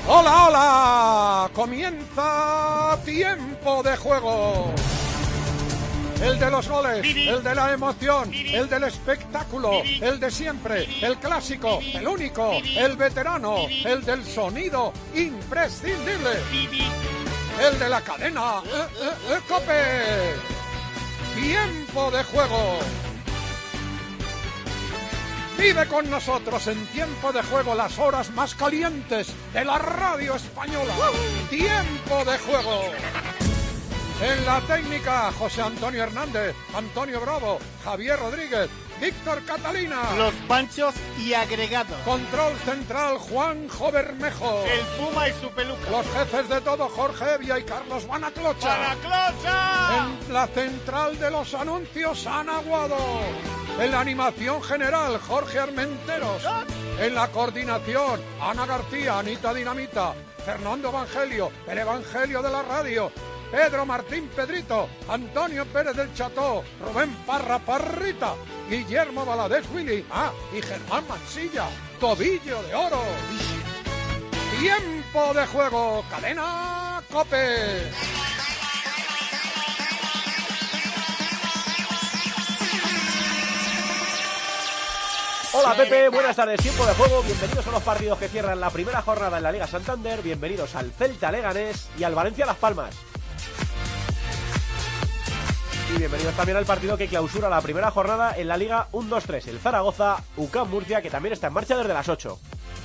¡Hola, hola! Comienza Tiempo de Juego. El de los goles, el de la emoción, el del espectáculo, el de siempre, el clásico, el único, el veterano, el del sonido imprescindible, el de la cadena COPE. Tiempo de Juego. Vive con nosotros en Tiempo de Juego las horas más calientes de la radio española. Tiempo de Juego. En la técnica, José Antonio Hernández, Antonio Bravo, Javier Rodríguez, Víctor Catalina. Los Panchos y agregados. Control central, Juanjo Bermejo. El Puma y su peluca. Los jefes de todo, Jorge Evia y Carlos Banaclocha. ¡Banaclocha! En la central de los anuncios, Ana Guado. En la animación general, Jorge Armenteros. En la coordinación, Ana García, Anita Dinamita, Fernando Evangelio, el Evangelio de la radio, Pedro Martín Pedrito, Antonio Pérez del Cható, Rubén Parra Parrita, Guillermo Valadez Willy, y Germán Mansilla, Tobillo de Oro. Tiempo de Juego, cadena COPE. Hola Pepe, buenas tardes, Tiempo de Juego, bienvenidos a los partidos que cierran la primera jornada en la Liga Santander, bienvenidos al Celta Leganés y al Valencia Las Palmas. Y bienvenidos también al partido que clausura la primera jornada en la Liga 1-2-3, el Zaragoza UCAM Murcia, que también está en marcha desde las 8.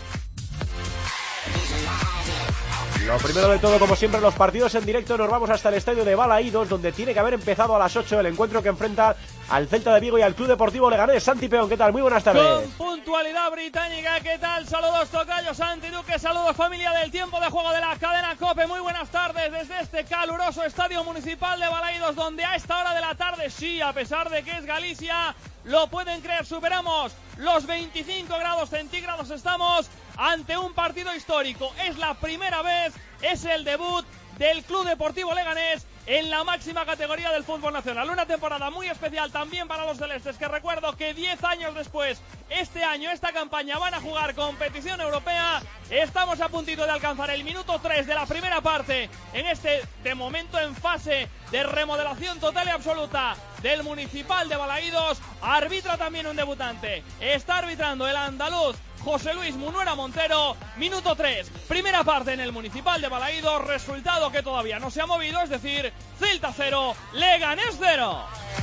Lo primero de todo, como siempre, los partidos en directo. Nos vamos hasta el estadio de Balaídos, donde tiene que haber empezado a las 8 el encuentro que enfrenta al Celta de Vigo y al Club Deportivo Leganés. Santi Peón, ¿qué tal? Muy buenas tardes. Con puntualidad británica, ¿qué tal? Saludos tocayo, Santi Duque, saludos familia del Tiempo de Juego de la cadena COPE. Muy buenas tardes desde este caluroso estadio municipal de Balaídos, donde a esta hora de la tarde, sí, a pesar de que es Galicia, lo pueden creer, superamos los 25 grados centígrados. Estamos ante un partido histórico. Es la primera vez, es el debut del Club Deportivo Leganés en la máxima categoría del fútbol nacional. Una temporada muy especial también para los celestes, que recuerdo que 10 años después, este año, esta campaña, van a jugar competición europea. Estamos a puntito de alcanzar el minuto 3 de la primera parte en este, de momento, en fase de remodelación total y absoluta del Municipal de Balaídos. Arbitra también un debutante. Está arbitrando el andaluz José Luis Munuera Montero. Minuto 3, primera parte en el Municipal de Balaídos. Resultado que todavía no se ha movido, es decir, Celta 0, Leganés 0.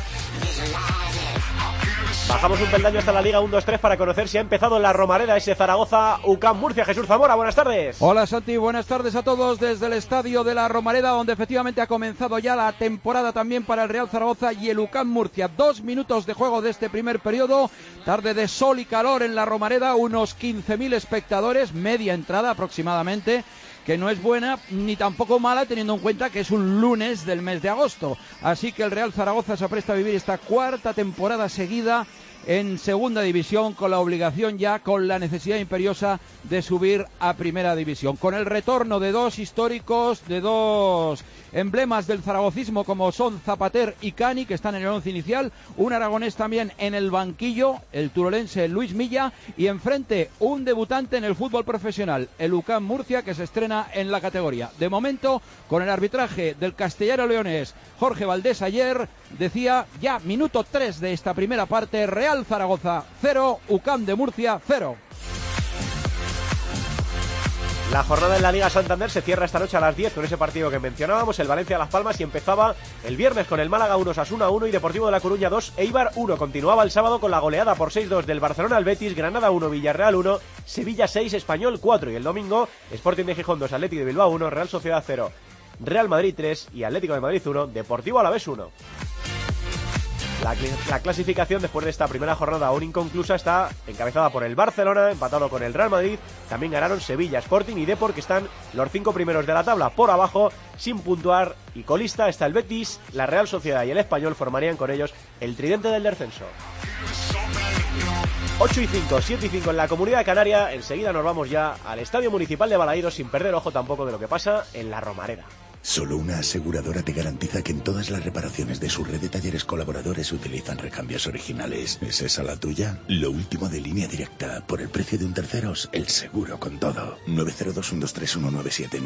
Bajamos un peldaño hasta la Liga 1-2-3 para conocer si ha empezado en la Romareda ese Zaragoza UCAM Murcia. Jesús Zamora, buenas tardes. Hola Santi, buenas tardes a todos desde el estadio de la Romareda, donde efectivamente ha comenzado ya la temporada también para el Real Zaragoza y el UCAM Murcia. 2 minutos de juego de este primer periodo, tarde de sol y calor en la Romareda, unos 15.000 espectadores, media entrada aproximadamente, que no es buena ni tampoco mala, teniendo en cuenta que es un lunes del mes de agosto. Así que el Real Zaragoza se apresta a vivir esta cuarta temporada seguida en segunda división, con la obligación ya, con la necesidad imperiosa de subir a primera división, con el retorno de dos históricos, de dos emblemas del zaragocismo como son Zapater y Cani, que están en el once inicial, un aragonés también en el banquillo, el turolense Luis Milla, y enfrente un debutante en el fútbol profesional, el UCAM Murcia, que se estrena en la categoría. De momento, con el arbitraje del castellano leonés Jorge Valdés ayer, decía ya minuto 3 de esta primera parte, Real Zaragoza 0, UCAM de Murcia 0. La jornada en la Liga Santander se cierra esta noche a las 10 con ese partido que mencionábamos, el Valencia Las Palmas, y empezaba el viernes con el Málaga 1, Osasuna 1 y Deportivo de La Coruña 2, Eibar 1. Continuaba el sábado con la goleada por 6-2 del Barcelona al Betis, Granada 1, Villarreal 1, Sevilla 6, Español 4, y el domingo Sporting de Gijón 2, Athletic de Bilbao 1, Real Sociedad 0, Real Madrid 3 y Atlético de Madrid 1, Deportivo Alavés 1. La clasificación después de esta primera jornada aún inconclusa está encabezada por el Barcelona, empatado con el Real Madrid. También ganaron Sevilla, Sporting y Depor, que están los 5 primeros de la tabla. Por abajo, sin puntuar y colista, está el Betis, la Real Sociedad y el Español formarían con ellos el tridente del descenso. 8 y 5, 7 y 5 en la Comunidad Canaria. Enseguida nos vamos ya al Estadio Municipal de Balaídos, sin perder ojo tampoco de lo que pasa en la Romareda. Solo una aseguradora te garantiza que en todas las reparaciones de su red de talleres colaboradores utilizan recambios originales. ¿Es esa la tuya? Lo último de Línea Directa. Por el precio de un terceros, el seguro con todo. 902-123-197.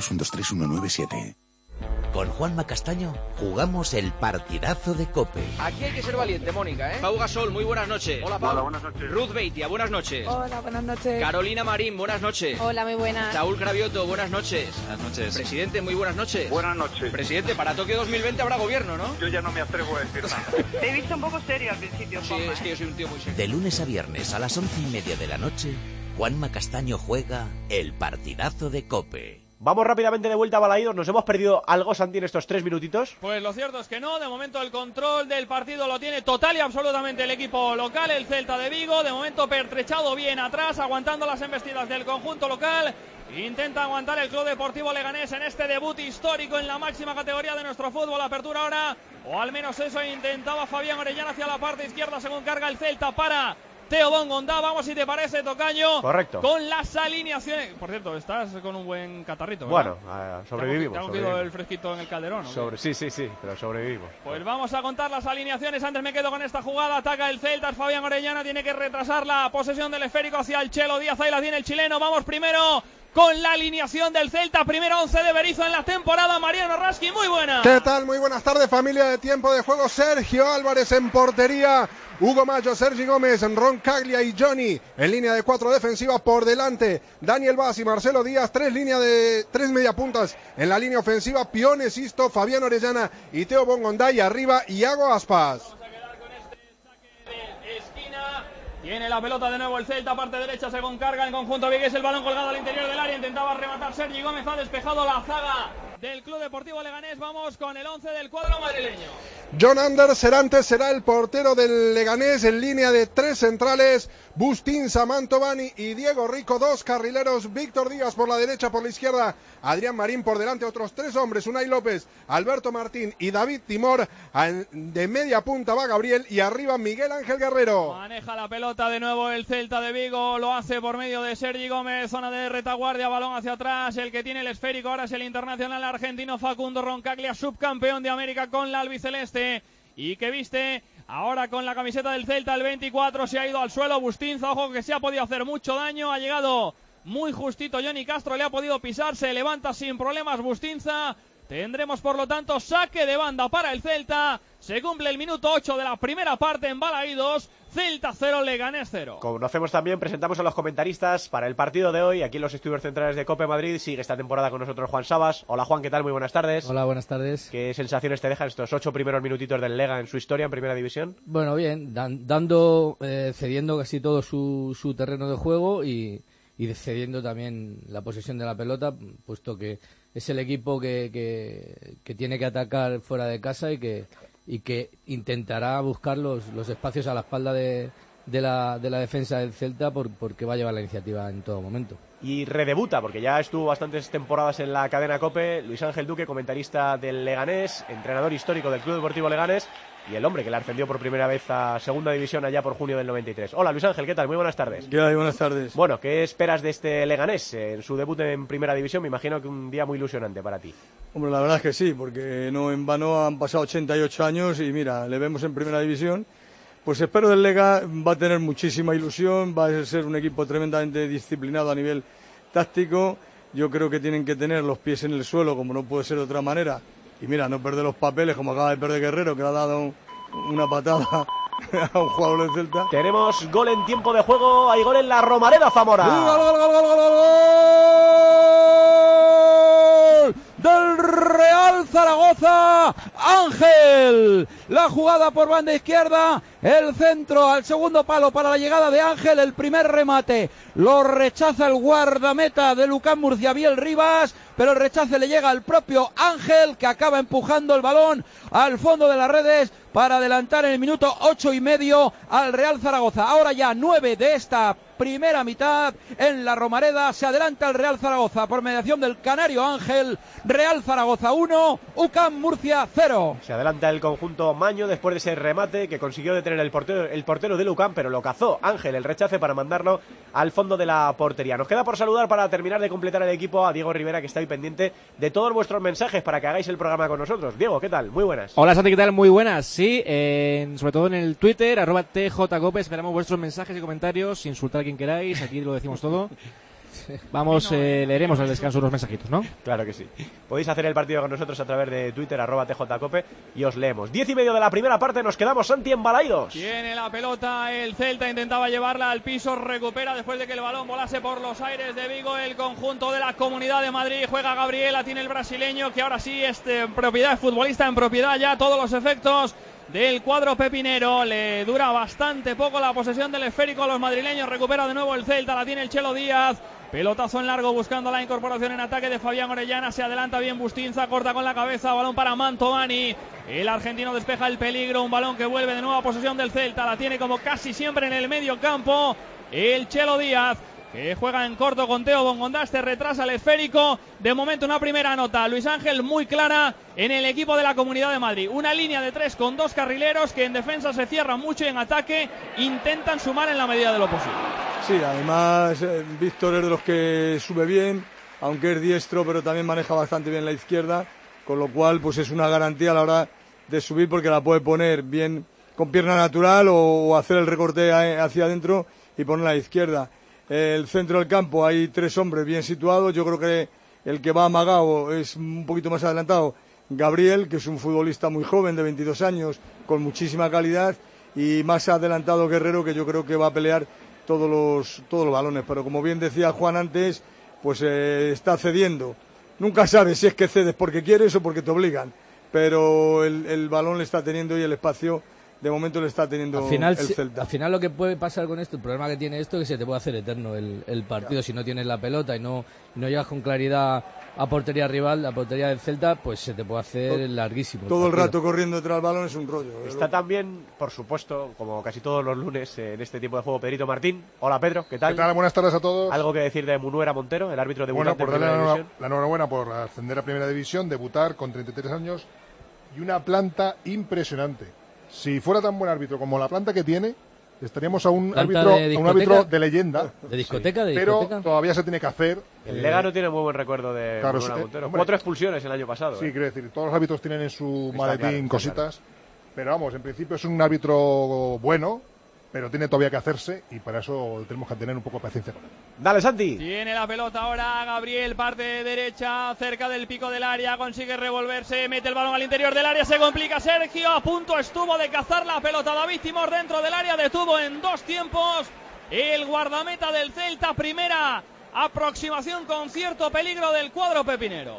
902-123-197. Con Juanma Castaño jugamos el partidazo de COPE. Aquí hay que ser valiente, Mónica, ¿eh? Pau Gasol, muy buenas noches. Hola, Pau. Hola, buenas noches. Ruth Beitia, buenas noches. Hola, buenas noches. Carolina Marín, buenas noches. Hola, muy buenas. Saúl Cravioto, buenas noches. Buenas noches. Presidente, muy buenas noches. Buenas noches. Presidente, para Tokio 2020 habrá gobierno, ¿no? Yo ya no me atrevo a decir nada. Te he visto un poco serio al principio, Sí, Juanma, es que yo soy un tío muy serio. De lunes a viernes a las 11:30 de la noche, Juanma Castaño juega el partidazo de COPE. Vamos rápidamente de vuelta a Balaídos. ¿Nos hemos perdido algo, Santi, en estos 3 minutitos? Pues lo cierto es que no, de momento el control del partido lo tiene total y absolutamente el equipo local, el Celta de Vigo, de momento pertrechado bien atrás, aguantando las embestidas del conjunto local. Intenta aguantar el Club Deportivo Leganés en este debut histórico en la máxima categoría de nuestro fútbol, apertura ahora, o al menos eso intentaba Fabián Orellana hacia la parte izquierda según carga el Celta para Teo Bongondá. Vamos, si te parece, tocayo. Correcto. Con las alineaciones. Por cierto, estás con un buen catarrito, ¿verdad? Bueno, sobrevivimos. ¿Te ha cogido el fresquito en el calderón? Sí, pero sobrevivimos. Pues vamos a contar las alineaciones. Antes me quedo con esta jugada. Ataca el Celta. Fabián Orellana tiene que retrasar la posesión del esférico hacia el Chelo Díaz. Ahí la tiene el chileno. Vamos primero con la alineación del Celta. Primero 11 de Berizzo en la temporada. Mariano Raskin, muy buena. ¿Qué tal? Muy buenas tardes, familia de Tiempo de Juego. Sergio Álvarez en portería. Hugo Mayo, Sergi Gómez, Roncaglia y Johnny en línea de 4 defensiva por delante. Daniel Vaz y Marcelo Díaz, 3 mediapuntas en la línea ofensiva. Pione, Sisto, Fabián Orellana y Teo Bongondá. Y arriba, Iago Aspas. Vamos a quedar con este saque de esquina. Tiene la pelota de nuevo el Celta, parte derecha según carga el conjunto vigués. El balón colgado al interior del área. Intentaba rematar Sergi Gómez. Ha despejado la zaga del Club Deportivo Leganés. Vamos con el 11 del cuadro madrileño. John Ander Serantes será el portero del Leganés en línea de 3 centrales. Bustín, Samantovani y Diego Rico, 2 carrileros. Víctor Díaz por la derecha, por la izquierda Adrián Marín, por delante otros 3 hombres, Unai López, Alberto Martín y David Timor. De media punta va Gabriel y arriba Miguel Ángel Guerrero. Maneja la pelota de nuevo el Celta de Vigo, lo hace por medio de Sergi Gómez, zona de retaguardia, balón hacia atrás. El que tiene el esférico ahora es el internacional argentino Facundo Roncaglia, subcampeón de América con la albiceleste y que viste ahora con la camiseta del Celta el 24. Se ha ido al suelo Bustinza, ojo que se ha podido hacer mucho daño, ha llegado muy justito Johnny Castro, le ha podido pisar, se levanta sin problemas Bustinza. Tendremos por lo tanto saque de banda para el Celta. Se cumple el minuto 8 de la primera parte en Balaídos. Celta 0, Leganés 0. Conocemos también, presentamos a los comentaristas para el partido de hoy. Aquí en los estudios centrales de COPE Madrid sigue esta temporada con nosotros Juan Sabas. Hola Juan, ¿qué tal? Muy buenas tardes. Hola, buenas tardes. ¿Qué sensaciones te dejan estos 8 primeros minutitos del Lega en su historia en Primera División? Bueno, bien, cediendo casi todo su terreno de juego y cediendo también la posesión de la pelota, puesto que es el equipo que tiene que atacar fuera de casa y que intentará buscar los espacios a la espalda de la defensa del Celta porque va a llevar la iniciativa en todo momento. Y redebuta, porque ya estuvo bastantes temporadas en la cadena COPE, Luis Ángel Duque, comentarista del Leganés, entrenador histórico del Club Deportivo Leganés y el hombre que le ascendió por primera vez a Segunda División allá por junio del 93. Hola Luis Ángel, ¿qué tal? Muy buenas tardes. ¿Qué hay? Buenas tardes. Bueno, ¿qué esperas de este Leganés en su debut en Primera División? Me imagino que un día muy ilusionante para ti. Hombre, la verdad es que sí, porque no en vano han pasado 88 años y mira, le vemos en Primera División. Pues espero del Lega, va a tener muchísima ilusión, va a ser un equipo tremendamente disciplinado a nivel táctico. Yo creo que tienen que tener los pies en el suelo, como no puede ser de otra manera. Y mira, no perder los papeles como acaba de perder Guerrero, que le ha dado una patada a un jugador del Celta. Tenemos gol en tiempo de juego, hay gol en la Romareda, Zamora. ¡Gol del Real Zaragoza! Ángel, la jugada por banda izquierda, el centro al segundo palo para la llegada de Ángel, el primer remate lo rechaza el guardameta de Lucán Murcia, Biel Rivas, pero el rechace le llega al propio Ángel, que acaba empujando el balón al fondo de las redes para adelantar en el minuto 8 y medio al Real Zaragoza. Ahora ya 9 de esta primera mitad en la Romareda. Se adelanta el Real Zaragoza por mediación del canario Ángel. Real Zaragoza 1, UCAM Murcia 0. Se adelanta el conjunto Maño después de ese remate que consiguió detener el portero del UCAM, pero lo cazó Ángel, el rechace, para mandarlo al fondo de la portería. Nos queda por saludar, para terminar de completar el equipo, a Diego Rivera, que está ahí pendiente de todos vuestros mensajes para que hagáis el programa con nosotros. Diego, ¿qué tal? Muy buenas. Hola Santi, ¿qué tal? Muy buenas. Sí, sobre todo en el Twitter, @tjcope, esperamos vuestros mensajes y comentarios, insultar a quien queráis, aquí lo decimos todo. Vamos, leeremos al descanso los mensajitos, ¿no? Claro que sí. Podéis hacer el partido con nosotros a través de Twitter, @tjcope, y os leemos. 10:30 de la primera parte, nos quedamos, Santi, en Balaidos. Tiene la pelota el Celta, intentaba llevarla al piso, recupera después de que el balón volase por los aires de Vigo el conjunto de la Comunidad de Madrid. Juega Gabriela, tiene el brasileño, que ahora sí es propiedad, futbolista en propiedad ya, todos los efectos del cuadro pepinero. Le dura bastante poco la posesión del esférico a los madrileños. Recupera de nuevo el Celta, la tiene el Chelo Díaz. Pelotazo en largo buscando la incorporación en ataque de Fabián Orellana. Se adelanta bien Bustinza, corta con la cabeza, balón para Mantovani. El argentino despeja el peligro, un balón que vuelve de nuevo a posesión del Celta. La tiene como casi siempre en el medio campo el Chelo Díaz, que juega en corto con Teo Bongondás, retrasa el esférico. De momento una primera nota, Luis Ángel, muy clara en el equipo de la Comunidad de Madrid. Una línea de 3 con 2 carrileros que en defensa se cierran mucho y en ataque intentan sumar en la medida de lo posible. Sí, además Víctor es de los que sube bien, aunque es diestro, pero también maneja bastante bien la izquierda, con lo cual pues es una garantía a la hora de subir, porque la puede poner bien con pierna natural o hacer el recorte hacia adentro y ponerla a la izquierda. El centro del campo hay 3 hombres bien situados. Yo creo que el que va amagado es un poquito más adelantado, Gabriel, que es un futbolista muy joven de 22 años con muchísima calidad, y más adelantado Guerrero, que yo creo que va a pelear todos los balones, pero como bien decía Juan antes, pues está cediendo. Nunca sabes si es que cedes porque quieres o porque te obligan, pero el balón le está teniendo y el espacio de momento le está teniendo el Celta. Al final lo que puede pasar con esto, el problema que tiene esto, es que se te puede hacer eterno el partido. Si no tienes la pelota y no llegas con claridad a portería rival, a portería del Celta, pues se te puede hacer larguísimo. Todo el rato corriendo detrás del balón es un rollo. Está también, por supuesto, como casi todos los lunes en este tipo de juego, Pedrito Martín. Hola, Pedro, ¿qué tal? ¿Qué tal? Buenas tardes a todos. ¿Algo que decir de Munuera Montero, el árbitro debutante por en Primera División? La enhorabuena por ascender a Primera División, debutar con 33 años y una planta impresionante. Si fuera tan buen árbitro como la planta que tiene, estaríamos a un árbitro de leyenda. ¿De discoteca? Sí, pero todavía se tiene que hacer. El Lega no tiene muy buen recuerdo de Munuera Montero. 4 expulsiones el año pasado. Sí, quiero decir, todos los árbitros tienen en su maletín cositas. Claro. Pero vamos, en principio es un árbitro bueno, pero tiene todavía que hacerse, y para eso tenemos que tener un poco de paciencia con él. Dale, Santi. Tiene la pelota ahora Gabriel, parte de derecha, cerca del pico del área, consigue revolverse, mete el balón al interior del área, se complica Sergio, a punto estuvo de cazar la pelota David Timor dentro del área, detuvo en 2 tiempos el guardameta del Celta. Primera aproximación con cierto peligro del cuadro pepinero.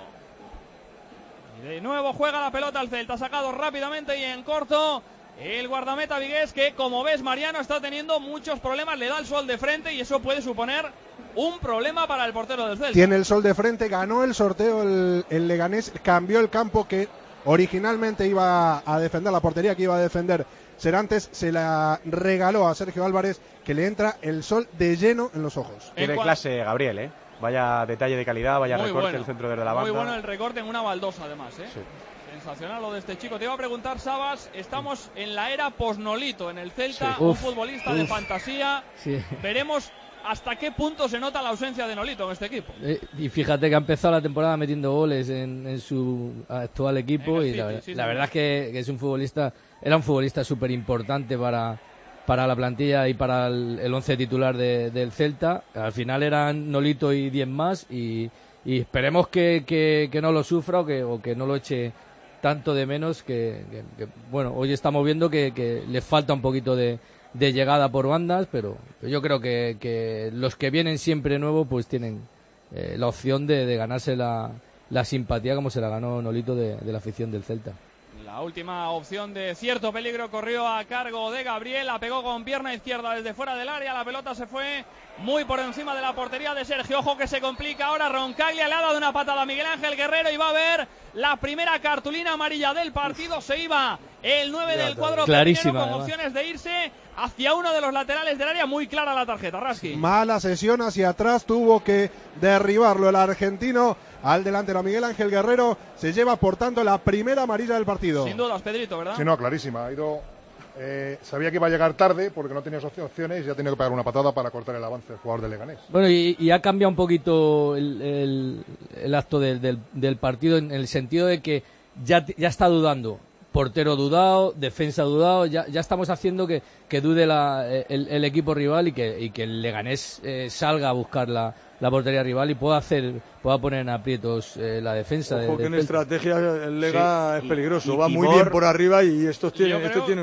Y de nuevo juega la pelota al Celta, sacado rápidamente y en corto el guardameta vigués, que como ves, Mariano, está teniendo muchos problemas, le da el sol de frente y eso puede suponer un problema para el portero del Celta. Tiene el sol de frente, ganó el sorteo el Leganés, cambió el campo que originalmente iba a defender, la portería que iba a defender Serantes, se la regaló a Sergio Álvarez, que le entra el sol de lleno en los ojos. Tiene clase Gabriel, ¿eh? Vaya detalle de calidad, vaya muy recorte bueno, el centro desde la banda. Muy bueno el recorte en una baldosa, además, ¿eh? Sí. Sensacional lo de este chico. Te iba a preguntar, Sabas, estamos en la era posnolito en el Celta, sí. Un futbolista de fantasía. Sí. Veremos hasta qué punto se nota la ausencia de Nolito en este equipo. Y fíjate que ha empezado la temporada metiendo goles en su actual equipo, y la verdad es que es un futbolista, era un futbolista súper importante para la plantilla y para el 11 titular del Celta. Al final eran Nolito y 10 más, y esperemos que no lo sufra o que no lo eche tanto de menos, que bueno, hoy estamos viendo que le falta un poquito de llegada por bandas, pero yo creo que los que vienen siempre nuevos pues tienen la opción de ganarse la simpatía, como se la ganó Nolito de la afición del Celta. La última opción de cierto peligro corrió a cargo de Gabriel, la pegó con pierna izquierda desde fuera del área, la pelota se fue muy por encima de la portería de Sergio. Ojo que se complica ahora, Roncaglia le ha dado una patada a Miguel Ángel Guerrero y va a haber la primera cartulina amarilla del partido. Se iba el 9 del cuadro clarísima, con opciones de irse hacia uno de los laterales del área. Muy clara la tarjeta, Raski. Mala sesión hacia atrás, tuvo que derribarlo el argentino al delantero Miguel Ángel Guerrero. Se lleva por tanto la primera amarilla del partido. Sin dudas, Pedrito, ¿verdad? Sí, no, clarísima. Ha ido, sabía que iba a llegar tarde porque no tenía opciones y ha tenido que pegar una patada para cortar el avance del jugador de Leganés. Bueno, y ha cambiado un poquito el acto del partido en el sentido de que ya está dudando. Portero dudado, defensa dudado, ya estamos haciendo que dude el equipo rival y que el Leganés salga a buscar la portería rival y pueda poner en aprietos la defensa. Ojo que en estrategia el Lega es peligroso, va muy bien por arriba y esto tiene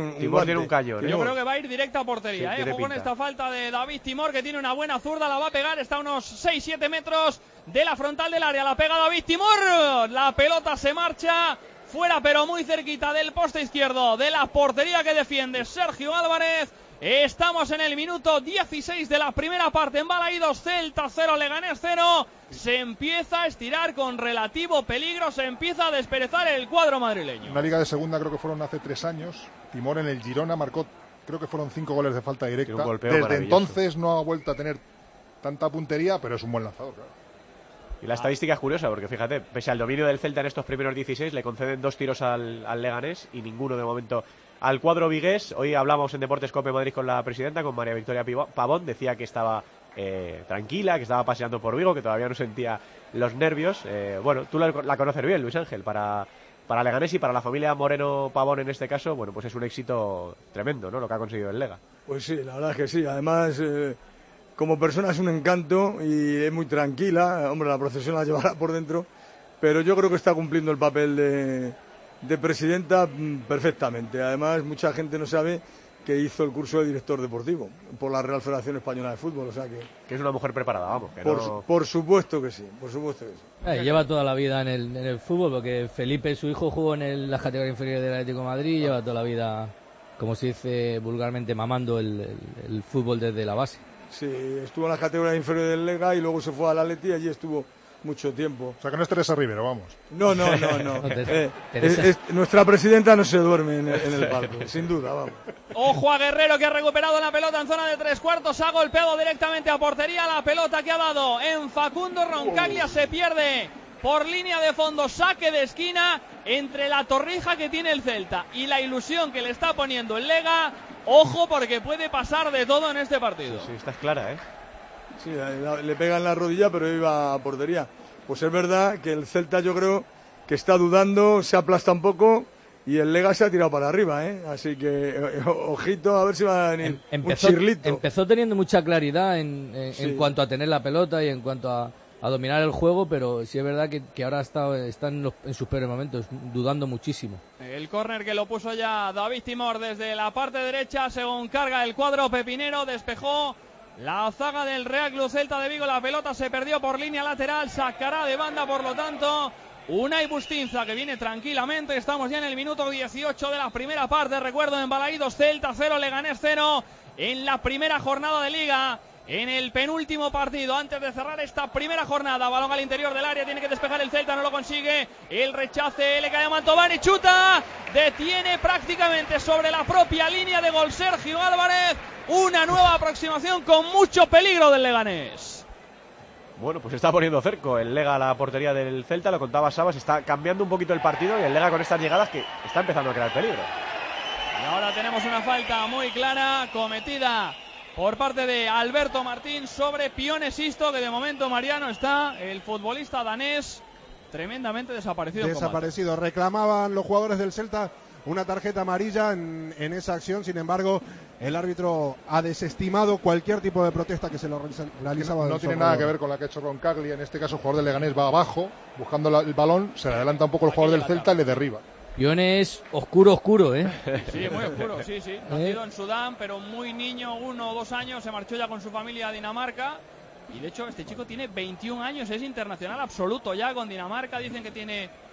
un cañón. Yo creo que va a ir directa a portería. Ojo con esta falta de David Timor, que tiene una buena zurda, la va a pegar, está a unos 6-7 metros de la frontal del área, la pega David Timor, la pelota se marcha fuera, pero muy cerquita del poste izquierdo de la portería que defiende Sergio Álvarez. Estamos en el minuto 16 de la primera parte en Balaídos, Celta 0, Leganés 0. Se empieza a estirar con relativo peligro, se empieza a desperezar el cuadro madrileño. Una liga de segunda creo que fueron hace 3 años. Timor en el Girona marcó, creo que fueron 5 goles de falta directa. Desde entonces no ha vuelto a tener tanta puntería, pero es un buen lanzador, claro. Y la estadística es curiosa porque fíjate, pese al dominio del Celta en estos primeros 16, le conceden 2 tiros al Leganés y ninguno de momento al cuadro vigués. Hoy hablamos en Deportes Cope Madrid con la presidenta, con María Victoria Pavón, decía que estaba tranquila, que estaba paseando por Vigo, que todavía no sentía los nervios. Bueno, tú la conoces bien, Luis Ángel, para Leganés y para la familia Moreno Pavón en este caso, bueno, pues es un éxito tremendo, ¿no?, lo que ha conseguido el Lega. Pues sí, la verdad es que sí, además como persona es un encanto y es muy tranquila, hombre, la procesión la llevará por dentro, pero yo creo que está cumpliendo el papel de presidenta perfectamente. Además, mucha gente no sabe que hizo el curso de director deportivo por la Real Federación Española de Fútbol, o sea que es una mujer preparada, vamos. Por supuesto que sí, por supuesto que sí. Lleva toda la vida en el fútbol, porque Felipe, su hijo, jugó en las categorías inferiores del Atlético de Madrid, lleva toda la vida, como se dice vulgarmente, mamando el fútbol desde la base. Sí, estuvo en las categorías inferiores del Lega y luego se fue al Atleti y allí estuvo mucho tiempo. O sea que no es Teresa Rivero, vamos. No. Nuestra presidenta no se duerme en el palco, sin duda, vamos. Ojo a Guerrero, que ha recuperado la pelota en zona de 3/4, ha golpeado directamente a portería, la pelota que ha dado en Facundo Roncaglia se pierde por línea de fondo, saque de esquina entre la torrija que tiene el Celta y la ilusión que le está poniendo el Lega. Ojo, porque puede pasar de todo en este partido. Sí, esta es clara, ¿eh? Sí, le pega en la rodilla, pero iba a portería. Pues es verdad que el Celta, yo creo que está dudando, se aplasta un poco y el Lega se ha tirado para arriba, ¿eh? Así que ojito, a ver si va a venir un chirlito. Empezó teniendo mucha claridad en cuanto a tener la pelota y en cuanto a dominar el juego, pero sí es verdad que ahora está en sus peores momentos, dudando muchísimo. El córner que lo puso ya David Timor desde la parte derecha, según carga el cuadro pepinero, despejó la zaga del Real Club Celta de Vigo, la pelota se perdió por línea lateral, sacará de banda, por lo tanto, Unai Bustinza, que viene tranquilamente. Estamos ya en el minuto 18 de la primera parte, recuerdo, en Balaídos, Celta 0, Leganés 0, en la primera jornada de Liga. En el penúltimo partido, antes de cerrar esta primera jornada, balón al interior del área, tiene que despejar el Celta, no lo consigue, el rechace, le cae a Mantovani, chuta, detiene prácticamente sobre la propia línea de gol Sergio Álvarez, una nueva aproximación con mucho peligro del Leganés. Bueno, pues se está poniendo cerco el Lega a la portería del Celta, lo contaba Sabas, está cambiando un poquito el partido y el Lega con estas llegadas que está empezando a crear peligro. Y ahora tenemos una falta muy clara cometida por parte de Alberto Martín sobre Pione Sisto, que de momento, Mariano, está el futbolista danés tremendamente desaparecido. Reclamaban los jugadores del Celta una tarjeta amarilla en esa acción, sin embargo el árbitro ha desestimado cualquier tipo de protesta que se lo realizaba. No tiene nada que ver con la que ha hecho Roncaglia, en este caso el jugador del Leganés va abajo buscando el balón, se le adelanta un poco el jugador del Celta y le derriba. Pione es oscuro, ¿eh? Sí, muy oscuro, sí. Nacido en Sudán, pero muy niño, 1 o 2 años, se marchó ya con su familia a Dinamarca. Y de hecho, este chico tiene 21 años, es internacional absoluto ya con Dinamarca. Dicen que tiene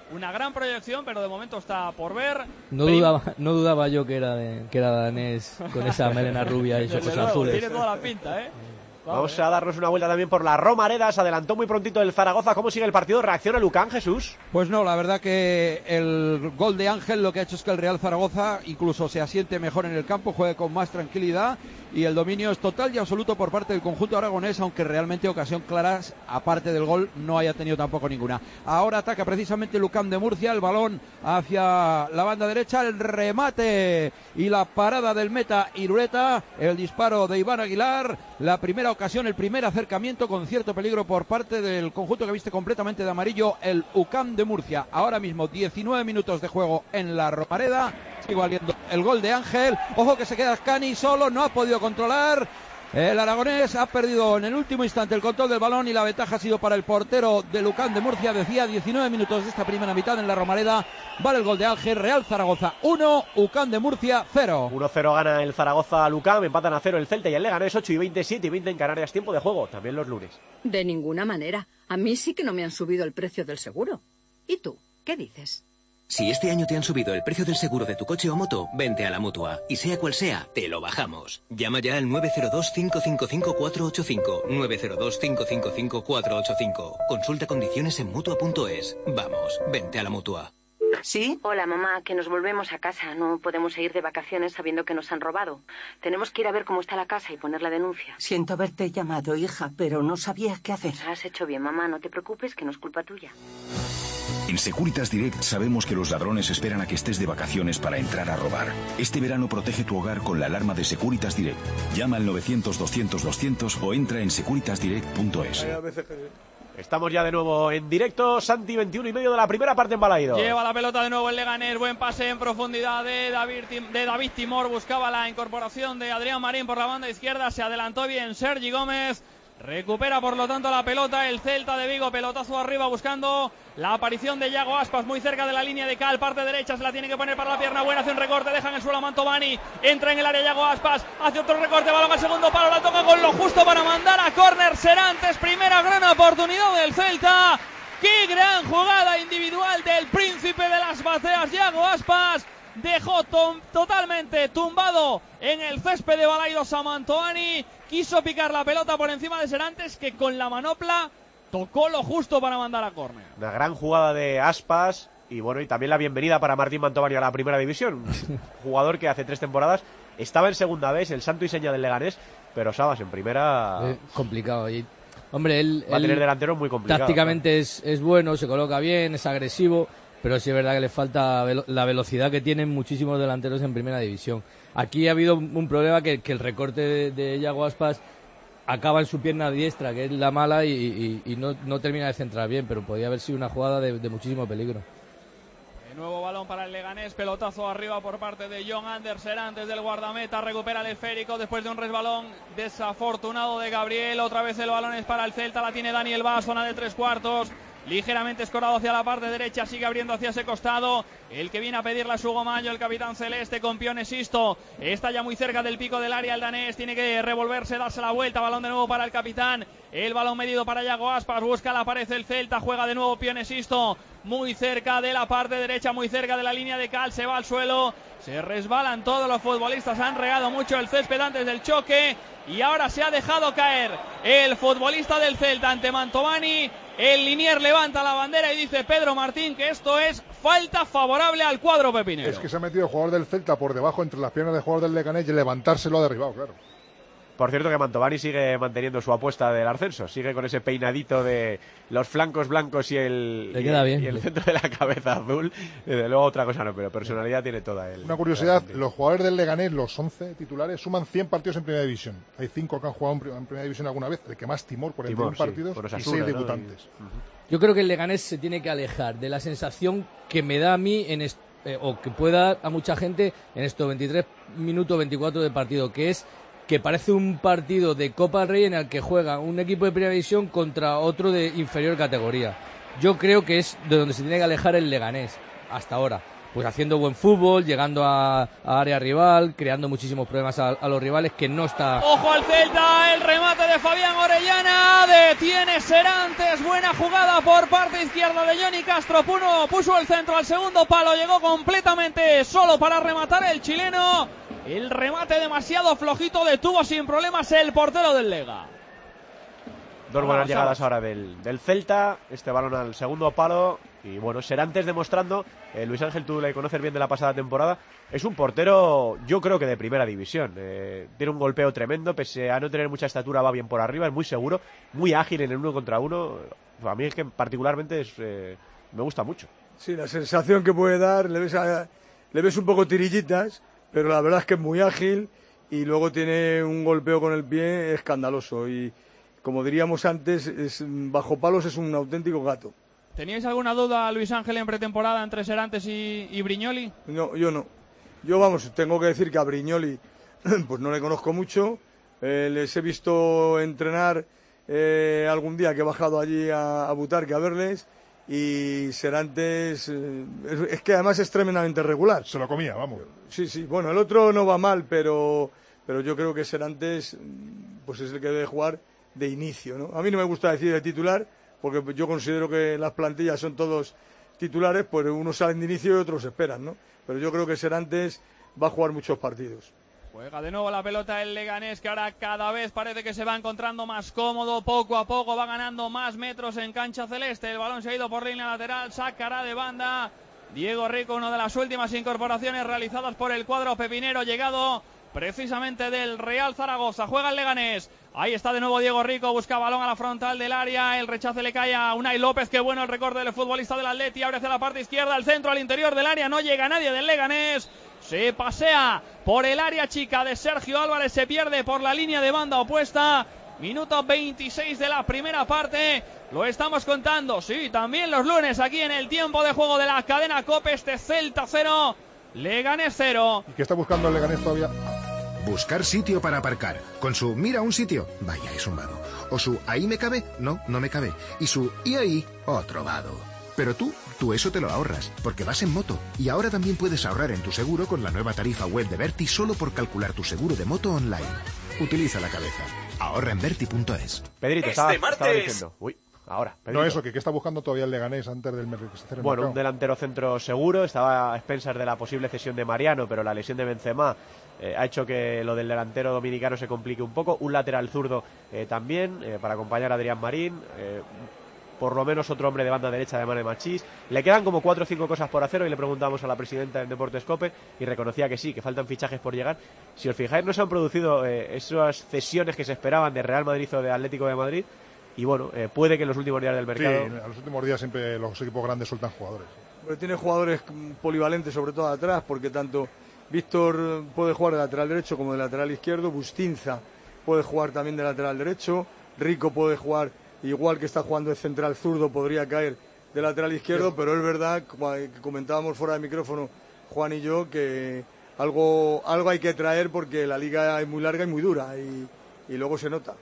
una gran proyección, pero de momento está por ver. No dudaba yo que era danés con esa melena rubia y ojos azules. Tiene toda la pinta, ¿eh? Vamos a darnos una vuelta también por la Romareda. Se adelantó muy prontito el Zaragoza. ¿Cómo sigue el partido? ¿Reacciona Lucán, Jesús? Pues no, la verdad que el gol de Ángel lo que ha hecho es que el Real Zaragoza incluso se asiente mejor en el campo, juegue con más tranquilidad y el dominio es total y absoluto por parte del conjunto aragonés, aunque realmente ocasión claras, aparte del gol, no haya tenido tampoco ninguna. Ahora ataca precisamente Lucán de Murcia, el balón hacia la banda derecha, el remate y la parada del meta Irureta, el disparo de Iván Aguilar, la primera ocasión, el primer acercamiento con cierto peligro por parte del conjunto que viste completamente de amarillo, el UCAM de Murcia. Ahora mismo 19 minutos de juego en la Romareda, sigue valiendo el gol de Ángel. Ojo que se queda Scani solo, no ha podido controlar. El aragonés ha perdido en el último instante el control del balón y la ventaja ha sido para el portero de Lucán de Murcia. Decía 19 minutos de esta primera mitad en la Romareda. Vale el gol de Ángel. Real Zaragoza 1, UCAM de Murcia 0. 1-0 gana el Zaragoza a Lucán. Empatan a 0 el Celta y el Leganés. 8:20, 7:20 en Canarias. Tiempo de juego, también los lunes. De ninguna manera. A mí sí que no me han subido el precio del seguro. ¿Y tú? ¿Qué dices? Si este año te han subido el precio del seguro de tu coche o moto, vente a la Mutua. Y sea cual sea, te lo bajamos. Llama ya al 902-555-485. 902-555-485. Consulta condiciones en Mutua.es. Vamos, vente a la Mutua. ¿Sí? Hola, mamá, que nos volvemos a casa. No podemos ir de vacaciones sabiendo que nos han robado. Tenemos que ir a ver cómo está la casa y poner la denuncia. Siento haberte llamado, hija, pero no sabía qué hacer. Has hecho bien, mamá. No te preocupes, que no es culpa tuya. En Securitas Direct sabemos que los ladrones esperan a que estés de vacaciones para entrar a robar. Este verano protege tu hogar con la alarma de Securitas Direct. Llama al 900-200-200 o entra en securitasdirect.es. Estamos ya de nuevo en directo. Santi, 21:30 de la primera parte en Balaídos. Lleva la pelota de nuevo el Leganés. Buen pase en profundidad de David Timor. Buscaba la incorporación de Adrián Marín por la banda izquierda. Se adelantó bien Sergi Gómez. Recupera por lo tanto la pelota el Celta de Vigo, pelotazo arriba buscando la aparición de Yago Aspas muy cerca de la línea de cal, parte derecha, se la tiene que poner para la pierna buena, hace un recorte, deja en el suelo a Mantovani, entra en el área Yago Aspas, hace otro recorte, balón al segundo palo, la toca con lo justo para mandar a córner Serantes, primera gran oportunidad del Celta. ¡Qué gran jugada individual del príncipe de las bateas, Yago Aspas! Dejó totalmente tumbado en el césped de Balaidos a Mantovani. Quiso picar la pelota por encima de Serantes, que con la manopla tocó lo justo para mandar a córner. Una gran jugada de Aspas. Y bueno, y también la bienvenida para Martín Mantovani a la primera división. Jugador que hace 3 temporadas estaba en segunda vez, el santo y seña del Leganés, pero Sabas en primera... complicado. Y, hombre, él va a tener delanteros muy complicados. Tácticamente es bueno, se coloca bien, es agresivo, pero sí es verdad que le falta la velocidad que tienen muchísimos delanteros en primera división. Aquí ha habido un problema que el recorte de Yago Aspas acaba en su pierna diestra, que es la mala, y no termina de centrar bien, pero podía haber sido una jugada de muchísimo peligro. Nuevo balón para el Leganés, pelotazo arriba por parte de John Andersen antes del guardameta, recupera el esférico después de un resbalón desafortunado de Gabriel, otra vez el balón es para el Celta, la tiene Daniel Vaz, zona de 3/4, ligeramente escorado hacia la parte derecha, sigue abriendo hacia ese costado, el que viene a pedirle a Hugo Mayo, el capitán celeste con Pione Sisto, está ya muy cerca del pico del área el danés, tiene que revolverse, darse la vuelta, balón de nuevo para el capitán, el balón medido para Yago Aspas, busca la pared el Celta, juega de nuevo Pione Sisto, muy cerca de la parte derecha, muy cerca de la línea de cal, se va al suelo, se resbalan todos los futbolistas, han regado mucho el césped antes del choque y ahora se ha dejado caer el futbolista del Celta ante Mantovani. El linier levanta la bandera y dice Pedro Martín que esto es falta favorable al cuadro pepinero. Es que se ha metido el jugador del Celta por debajo entre las piernas del jugador del Leganés y levantárselo ha derribado, claro. Por cierto que Mantovani sigue manteniendo su apuesta del ascenso, sigue con ese peinadito de los flancos blancos y el centro de la cabeza azul. Desde luego otra cosa no, pero personalidad tiene toda él. Una curiosidad, los jugadores del Leganés, los 11 titulares, suman 100 partidos en primera división. Hay 5 que han jugado en primera división alguna vez, el que más Timor, 41 partidos y 6 debutantes. Yo creo que el Leganés se tiene que alejar de la sensación que me da a mí o que pueda dar a mucha gente en estos 23 minutos 24 de partido, que es que parece un partido de Copa del Rey en el que juega un equipo de primera división contra otro de inferior categoría. Yo creo que es de donde se tiene que alejar el Leganés hasta ahora, pues haciendo buen fútbol, llegando a área rival, creando muchísimos problemas a los rivales, que no está... ¡Ojo al Celta! El remate de Fabián Orellana, detiene Serantes, buena jugada por parte izquierda de Johnny Castro, puso el centro al segundo palo, llegó completamente solo para rematar el chileno, el remate demasiado flojito, detuvo sin problemas el portero del Lega. Dos buenas llegadas ahora del Celta, este balón al segundo palo, y bueno, Serantes demostrando, Luis Ángel, tú le conoces bien de la pasada temporada, es un portero, yo creo que de primera división, tiene un golpeo tremendo, pese a no tener mucha estatura va bien por arriba, es muy seguro, muy ágil en el 1 contra 1, a mí es que particularmente me gusta mucho. Sí, la sensación que puede dar, le ves un poco tirillitas, pero la verdad es que es muy ágil, y luego tiene un golpeo con el pie escandaloso, y como diríamos antes, bajo palos es un auténtico gato. ¿Teníais alguna duda, Luis Ángel, en pretemporada entre Serantes y Brignoli? No, yo no. Yo, vamos, tengo que decir que a Brignoli pues no le conozco mucho. Les he visto entrenar algún día que he bajado allí a Butarque a verles. Y Serantes es que además es tremendamente regular. Se lo comía, vamos. Sí. Bueno, el otro no va mal, pero yo creo que Serantes pues es el que debe jugar de inicio, ¿no? A mí no me gusta decir de titular, porque yo considero que las plantillas son todos titulares, pues unos salen de inicio y otros esperan, ¿no? Pero yo creo que Serantes va a jugar muchos partidos. Juega de nuevo la pelota el Leganés, que ahora cada vez parece que se va encontrando más cómodo, poco a poco va ganando más metros en cancha celeste, el balón se ha ido por línea lateral, sacará de banda Diego Rico, una de las últimas incorporaciones realizadas por el cuadro pepinero, llegado precisamente del Real Zaragoza. Juega el Leganés, ahí está de nuevo Diego Rico, busca balón a la frontal del área, el rechace le cae a Unai López, qué bueno el recorte del futbolista del Atleti, abre hacia la parte izquierda, el centro al interior del área, no llega nadie del Leganés, se pasea por el área chica de Sergio Álvarez, se pierde por la línea de banda opuesta. Minuto 26 de la primera parte, lo estamos contando, sí, también los lunes aquí en el tiempo de juego de la cadena COPE, este Celta 0, Leganés 0. ¿Y qué está buscando el Leganés todavía? Buscar sitio para aparcar. Con su mira un sitio, vaya, es un vado. O su ahí me cabe, no me cabe. Y su y ahí, otro vado. Pero tú eso te lo ahorras, porque vas en moto. Y ahora también puedes ahorrar en tu seguro con la nueva tarifa web de Verti solo por calcular tu seguro de moto online. Utiliza la cabeza. Ahorra en Verti.es. Pedrito, estaba diciendo. Uy. Ahora, Pedrito. No, eso, que está buscando todavía el Leganés antes del mercado. Bueno, un delantero centro seguro, estaba a expensas de la posible cesión de Mariano, pero la lesión de Benzema ha hecho que lo del delantero dominicano se complique un poco. Un lateral zurdo también, para acompañar a Adrián Marín, por lo menos otro hombre de banda derecha de Mane Machís. Le quedan como 4 o 5 cosas por hacer. Hoy le preguntamos a la presidenta del Deportes COPE y reconocía que sí, que faltan fichajes por llegar. Si os fijáis, no se han producido esas cesiones que se esperaban de Real Madrid o de Atlético de Madrid. Y bueno, puede que en los últimos días del mercado... Sí, en los últimos días siempre los equipos grandes sueltan jugadores. Pero tiene jugadores polivalentes, sobre todo atrás, porque tanto Víctor puede jugar de lateral derecho como de lateral izquierdo, Bustinza puede jugar también de lateral derecho, Rico puede jugar, igual que está jugando de central zurdo, podría caer de lateral izquierdo, pero es verdad, como comentábamos fuera de micrófono Juan y yo, que algo hay que traer porque la liga es muy larga y muy dura, y luego se nota.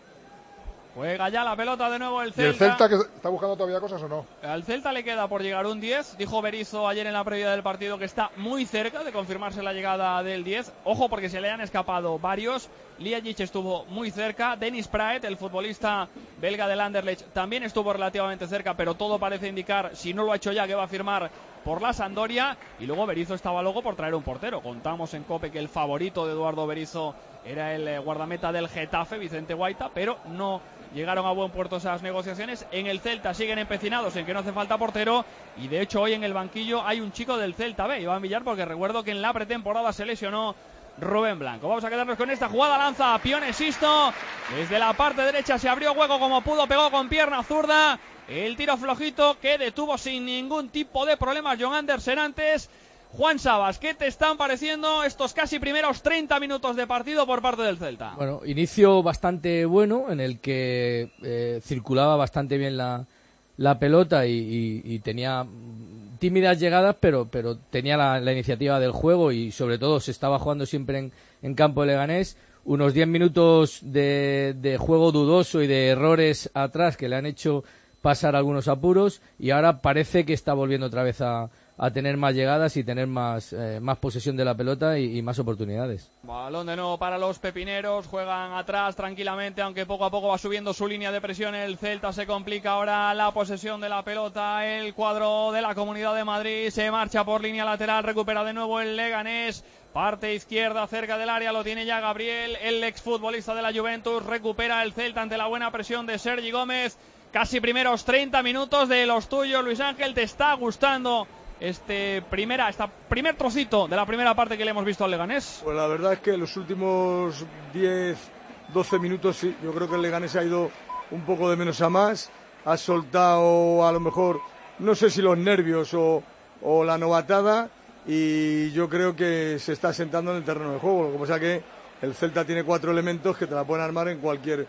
Juega ya la pelota de nuevo el Celta. ¿Y el Celta que está buscando todavía cosas o no? Al Celta le queda por llegar un 10. Dijo Berizzo ayer en la previa del partido que está muy cerca de confirmarse la llegada del 10. Ojo porque se le han escapado varios. Liajic estuvo muy cerca. Dennis Praet, el futbolista belga del Anderlecht, también estuvo relativamente cerca, pero todo parece indicar, si no lo ha hecho ya, que va a firmar por la Sampdoria. Y luego Berizzo estaba loco por traer un portero. Contamos en COPE que el favorito de Eduardo Berizzo era el guardameta del Getafe, Vicente Guaita, pero no llegaron a buen puerto esas negociaciones. En el Celta siguen empecinados en que no hace falta portero, y de hecho hoy en el banquillo hay un chico del Celta B, Iván Villar, porque recuerdo que en la pretemporada se lesionó Rubén Blanco. Vamos a quedarnos con esta jugada, lanza a Pione Sisto, desde la parte derecha se abrió hueco como pudo, pegó con pierna zurda, el tiro flojito que detuvo sin ningún tipo de problemas John Andersen antes. Juan Sabas, ¿qué te están pareciendo estos casi primeros 30 minutos de partido por parte del Celta? Bueno, inicio bastante bueno en el que circulaba bastante bien la pelota y tenía tímidas llegadas, pero tenía la iniciativa del juego y sobre todo se estaba jugando siempre en campo de Leganés. Unos 10 minutos de juego dudoso y de errores atrás que le han hecho pasar algunos apuros, y ahora parece que está volviendo otra vez a a tener más llegadas y tener más posesión de la pelota y más oportunidades. Balón de nuevo para los pepineros, juegan atrás tranquilamente, aunque poco a poco va subiendo su línea de presión. El Celta se complica ahora la posesión de la pelota, el cuadro de la Comunidad de Madrid se marcha por línea lateral, recupera de nuevo el Leganés. Parte izquierda cerca del área, lo tiene ya Gabriel, el exfutbolista de la Juventus. Recupera el Celta ante la buena presión de Sergi Gómez. Casi primeros 30 minutos de los tuyos, Luis Ángel. ¿Te está gustando este primer trocito de la primera parte que le hemos visto al Leganés? Pues la verdad es que los últimos 10-12 minutos sí, yo creo que el Leganés ha ido un poco de menos a más. Ha soltado a lo mejor, no sé si los nervios o la novatada, y yo creo que se está sentando en el terreno de juego. Lo que pasa es que el Celta tiene 4 elementos que te la pueden armar en cualquier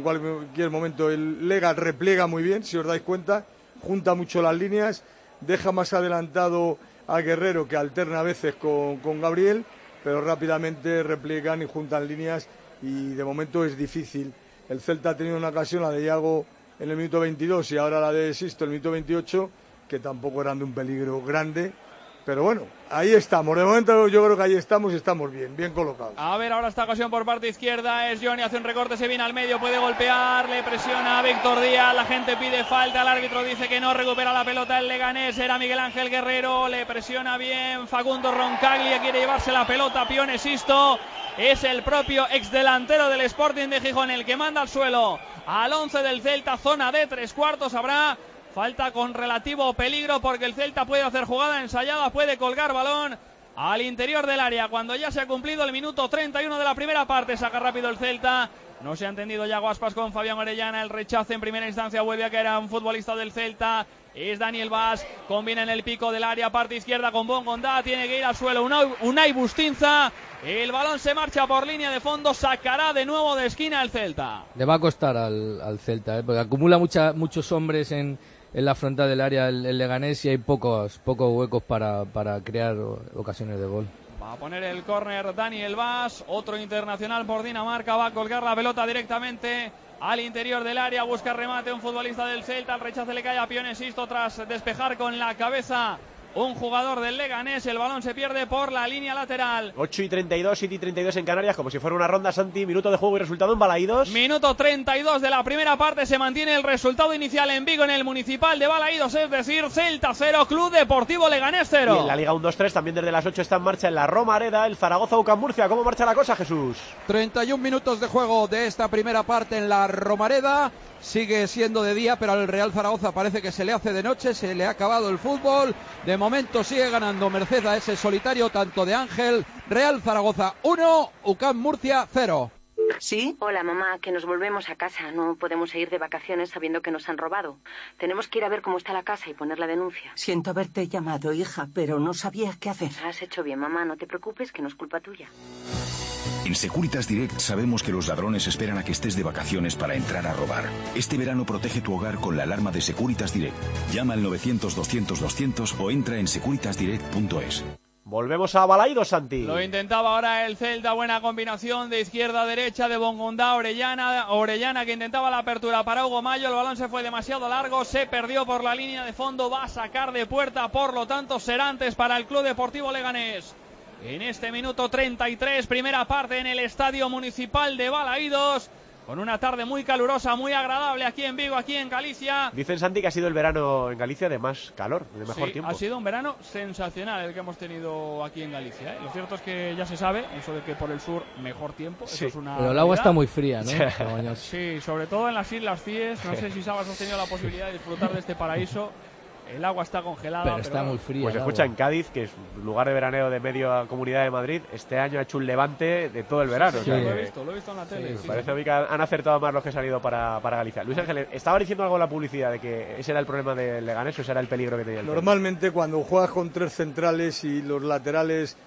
momento. El Lega repliega muy bien, si os dais cuenta, junta mucho las líneas, deja más adelantado a Guerrero, que alterna a veces con Gabriel, pero rápidamente repliegan y juntan líneas, y de momento es difícil. El Celta ha tenido una ocasión, la de Iago en el minuto 22 y ahora la de Sisto en el minuto 28, que tampoco eran de un peligro grande. Pero bueno, ahí estamos. De momento yo creo que ahí estamos y estamos bien colocados. A ver, ahora esta ocasión por parte izquierda es Johnny, hace un recorte, se viene al medio, puede golpear, le presiona a Víctor Díaz, la gente pide falta, el árbitro dice que no, recupera la pelota el Leganés, era Miguel Ángel Guerrero, le presiona bien Facundo Roncaglia, quiere llevarse la pelota, Pione Sisto, es el propio exdelantero del Sporting de Gijón el que manda al suelo al 11 del Celta, zona de 3/4, habrá falta con relativo peligro porque el Celta puede hacer jugada ensayada, puede colgar balón al interior del área cuando ya se ha cumplido el minuto 31 de la primera parte. Saca rápido el Celta, no se ha entendido Yago Aspas con Fabián Orellana, el rechazo en primera instancia vuelve a caer a un futbolista del Celta, es Daniel Vaz, combina en el pico del área, parte izquierda con Bongondá, tiene que ir al suelo Unai Bustinza, el balón se marcha por línea de fondo, sacará de nuevo de esquina el Celta. Le va a costar al Celta, porque acumula muchos hombres en la frontal del área el Leganés y hay pocos huecos para crear ocasiones de gol. Va a poner el córner Daniel Vaz, otro internacional por Dinamarca, va a colgar la pelota directamente al interior del área, busca remate un futbolista del Celta, el rechazo le cae a Pione Sisto tras despejar con la cabeza un jugador del Leganés, el balón se pierde por la línea lateral. 8:32, 7:32 en Canarias, como si fuera una ronda, Santi, minuto de juego y resultado en Balaídos. Minuto 32 de la primera parte, se mantiene el resultado inicial en Vigo, en el Municipal de Balaídos, es decir, Celta 0, Club Deportivo Leganés 0. Y en la Liga 1-2-3 también desde las 8 está en marcha en la Romareda, el Zaragoza UCAM Murcia. ¿Cómo marcha la cosa, Jesús? 31 minutos de juego de esta primera parte en la Romareda. Sigue siendo de día, pero al Real Zaragoza parece que se le hace de noche, se le ha acabado el fútbol. De momento sigue ganando merced a ese solitario tanto de Ángel. Real Zaragoza 1, UCAM Murcia 0. ¿Sí? Hola, mamá, que nos volvemos a casa. No podemos ir de vacaciones sabiendo que nos han robado. Tenemos que ir a ver cómo está la casa y poner la denuncia. Siento haberte llamado, hija, pero no sabía qué hacer. Has hecho bien, mamá, no te preocupes, que no es culpa tuya. En Securitas Direct sabemos que los ladrones esperan a que estés de vacaciones para entrar a robar. Este verano protege tu hogar con la alarma de Securitas Direct. Llama al 900-200-200 o entra en securitasdirect.es. Volvemos a Balaídos, Santi. Lo intentaba ahora el Celta, buena combinación de izquierda a derecha de Bongondá, Orellana que intentaba la apertura para Hugo Mayo, el balón se fue demasiado largo, se perdió por la línea de fondo, va a sacar de puerta, por lo tanto Serantes para el Club Deportivo Leganés. En este minuto 33, primera parte en el Estadio Municipal de Balaídos, con una tarde muy calurosa, muy agradable aquí en Vigo, aquí en Galicia. Dicen, Santi, que ha sido el verano en Galicia de más calor, de mejor tiempo. Ha sido un verano sensacional el que hemos tenido aquí en Galicia, ¿eh? Lo cierto es que ya se sabe, eso de que por el sur mejor tiempo, sí. Eso es una pero el agua está muy fría, ¿no? Sí, sobre todo en las Islas Cíes, no sé si Sabas has tenido la posibilidad de disfrutar de este paraíso. El agua está congelada, pero está muy fría. Pues se escucha en Cádiz, que es lugar de veraneo de media Comunidad de Madrid. Este año ha hecho un levante de todo el verano. Sí, o sea, lo he visto en la tele. Sí, parece que han acertado más los que han salido para Galicia. Luis Ángel, estaba diciendo algo en la publicidad de que ese era el problema del Leganés o ese era el peligro que tenía el Normalmente cuando juegas con 3 centrales y los laterales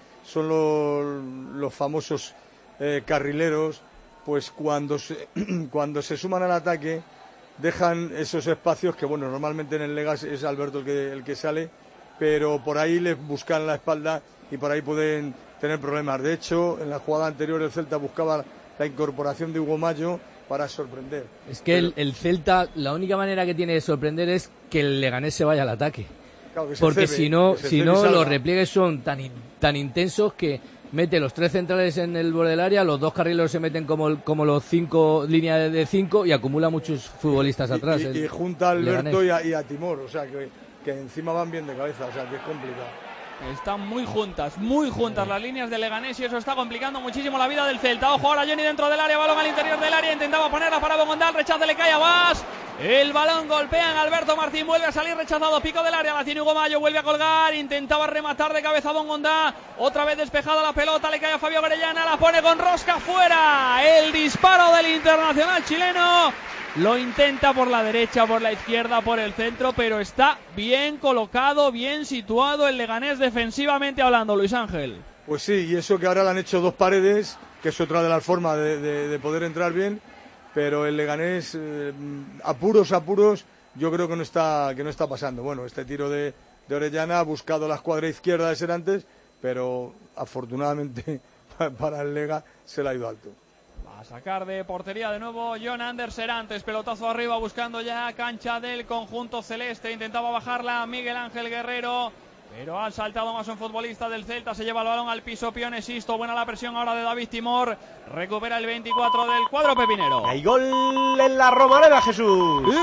son los famosos carrileros, pues cuando se suman al ataque dejan esos espacios que, bueno, normalmente en el Legas es Alberto el que sale, pero por ahí les buscan la espalda y por ahí pueden tener problemas. De hecho, en la jugada anterior el Celta buscaba la incorporación de Hugo Mayo para sorprender. Es que el Celta, la única manera que tiene de sorprender es que el Leganés se vaya al ataque. Claro, porque si no los repliegues son tan intensos que mete los 3 centrales en el borde del área, los 2 carrileros se meten como los 5 líneas de 5 y acumula muchos futbolistas atrás. Y junta a Alberto y a Timor, o sea que encima van bien de cabeza, o sea que es complicado. Están muy juntas las líneas de Leganés y eso está complicando muchísimo la vida del Celta. Ojo ahora Johnny dentro del área, balón al interior del área, intentaba ponerla para Bogondal, rechazo, le cae a Bas. El balón golpea en Alberto Martín, vuelve a salir rechazado, pico del área, la tiene Hugo Mayo, vuelve a colgar, intentaba rematar de cabeza Bogondal, otra vez despejada la pelota, le cae a Fabio Orellana, la pone con rosca fuera. El disparo del internacional chileno. Lo intenta por la derecha, por la izquierda, por el centro, pero está bien colocado, bien situado el Leganés defensivamente hablando, Luis Ángel. Pues sí, y eso que ahora le han hecho 2 paredes, que es otra de las formas de poder entrar bien, pero el Leganés, apuros, yo creo que no está pasando. Bueno, este tiro de Orellana ha buscado la escuadra izquierda de ser antes, pero afortunadamente para el Lega se le ha ido alto. A sacar de portería de nuevo John Anders Serantes, pelotazo arriba buscando ya cancha del conjunto celeste, intentaba bajarla Miguel Ángel Guerrero, pero ha saltado más un futbolista del Celta, se lleva el balón al piso Pione Sisto, buena la presión ahora de David Timor, recupera el 24 del cuadro pepinero. Hay gol en la Romareda, Jesús. Y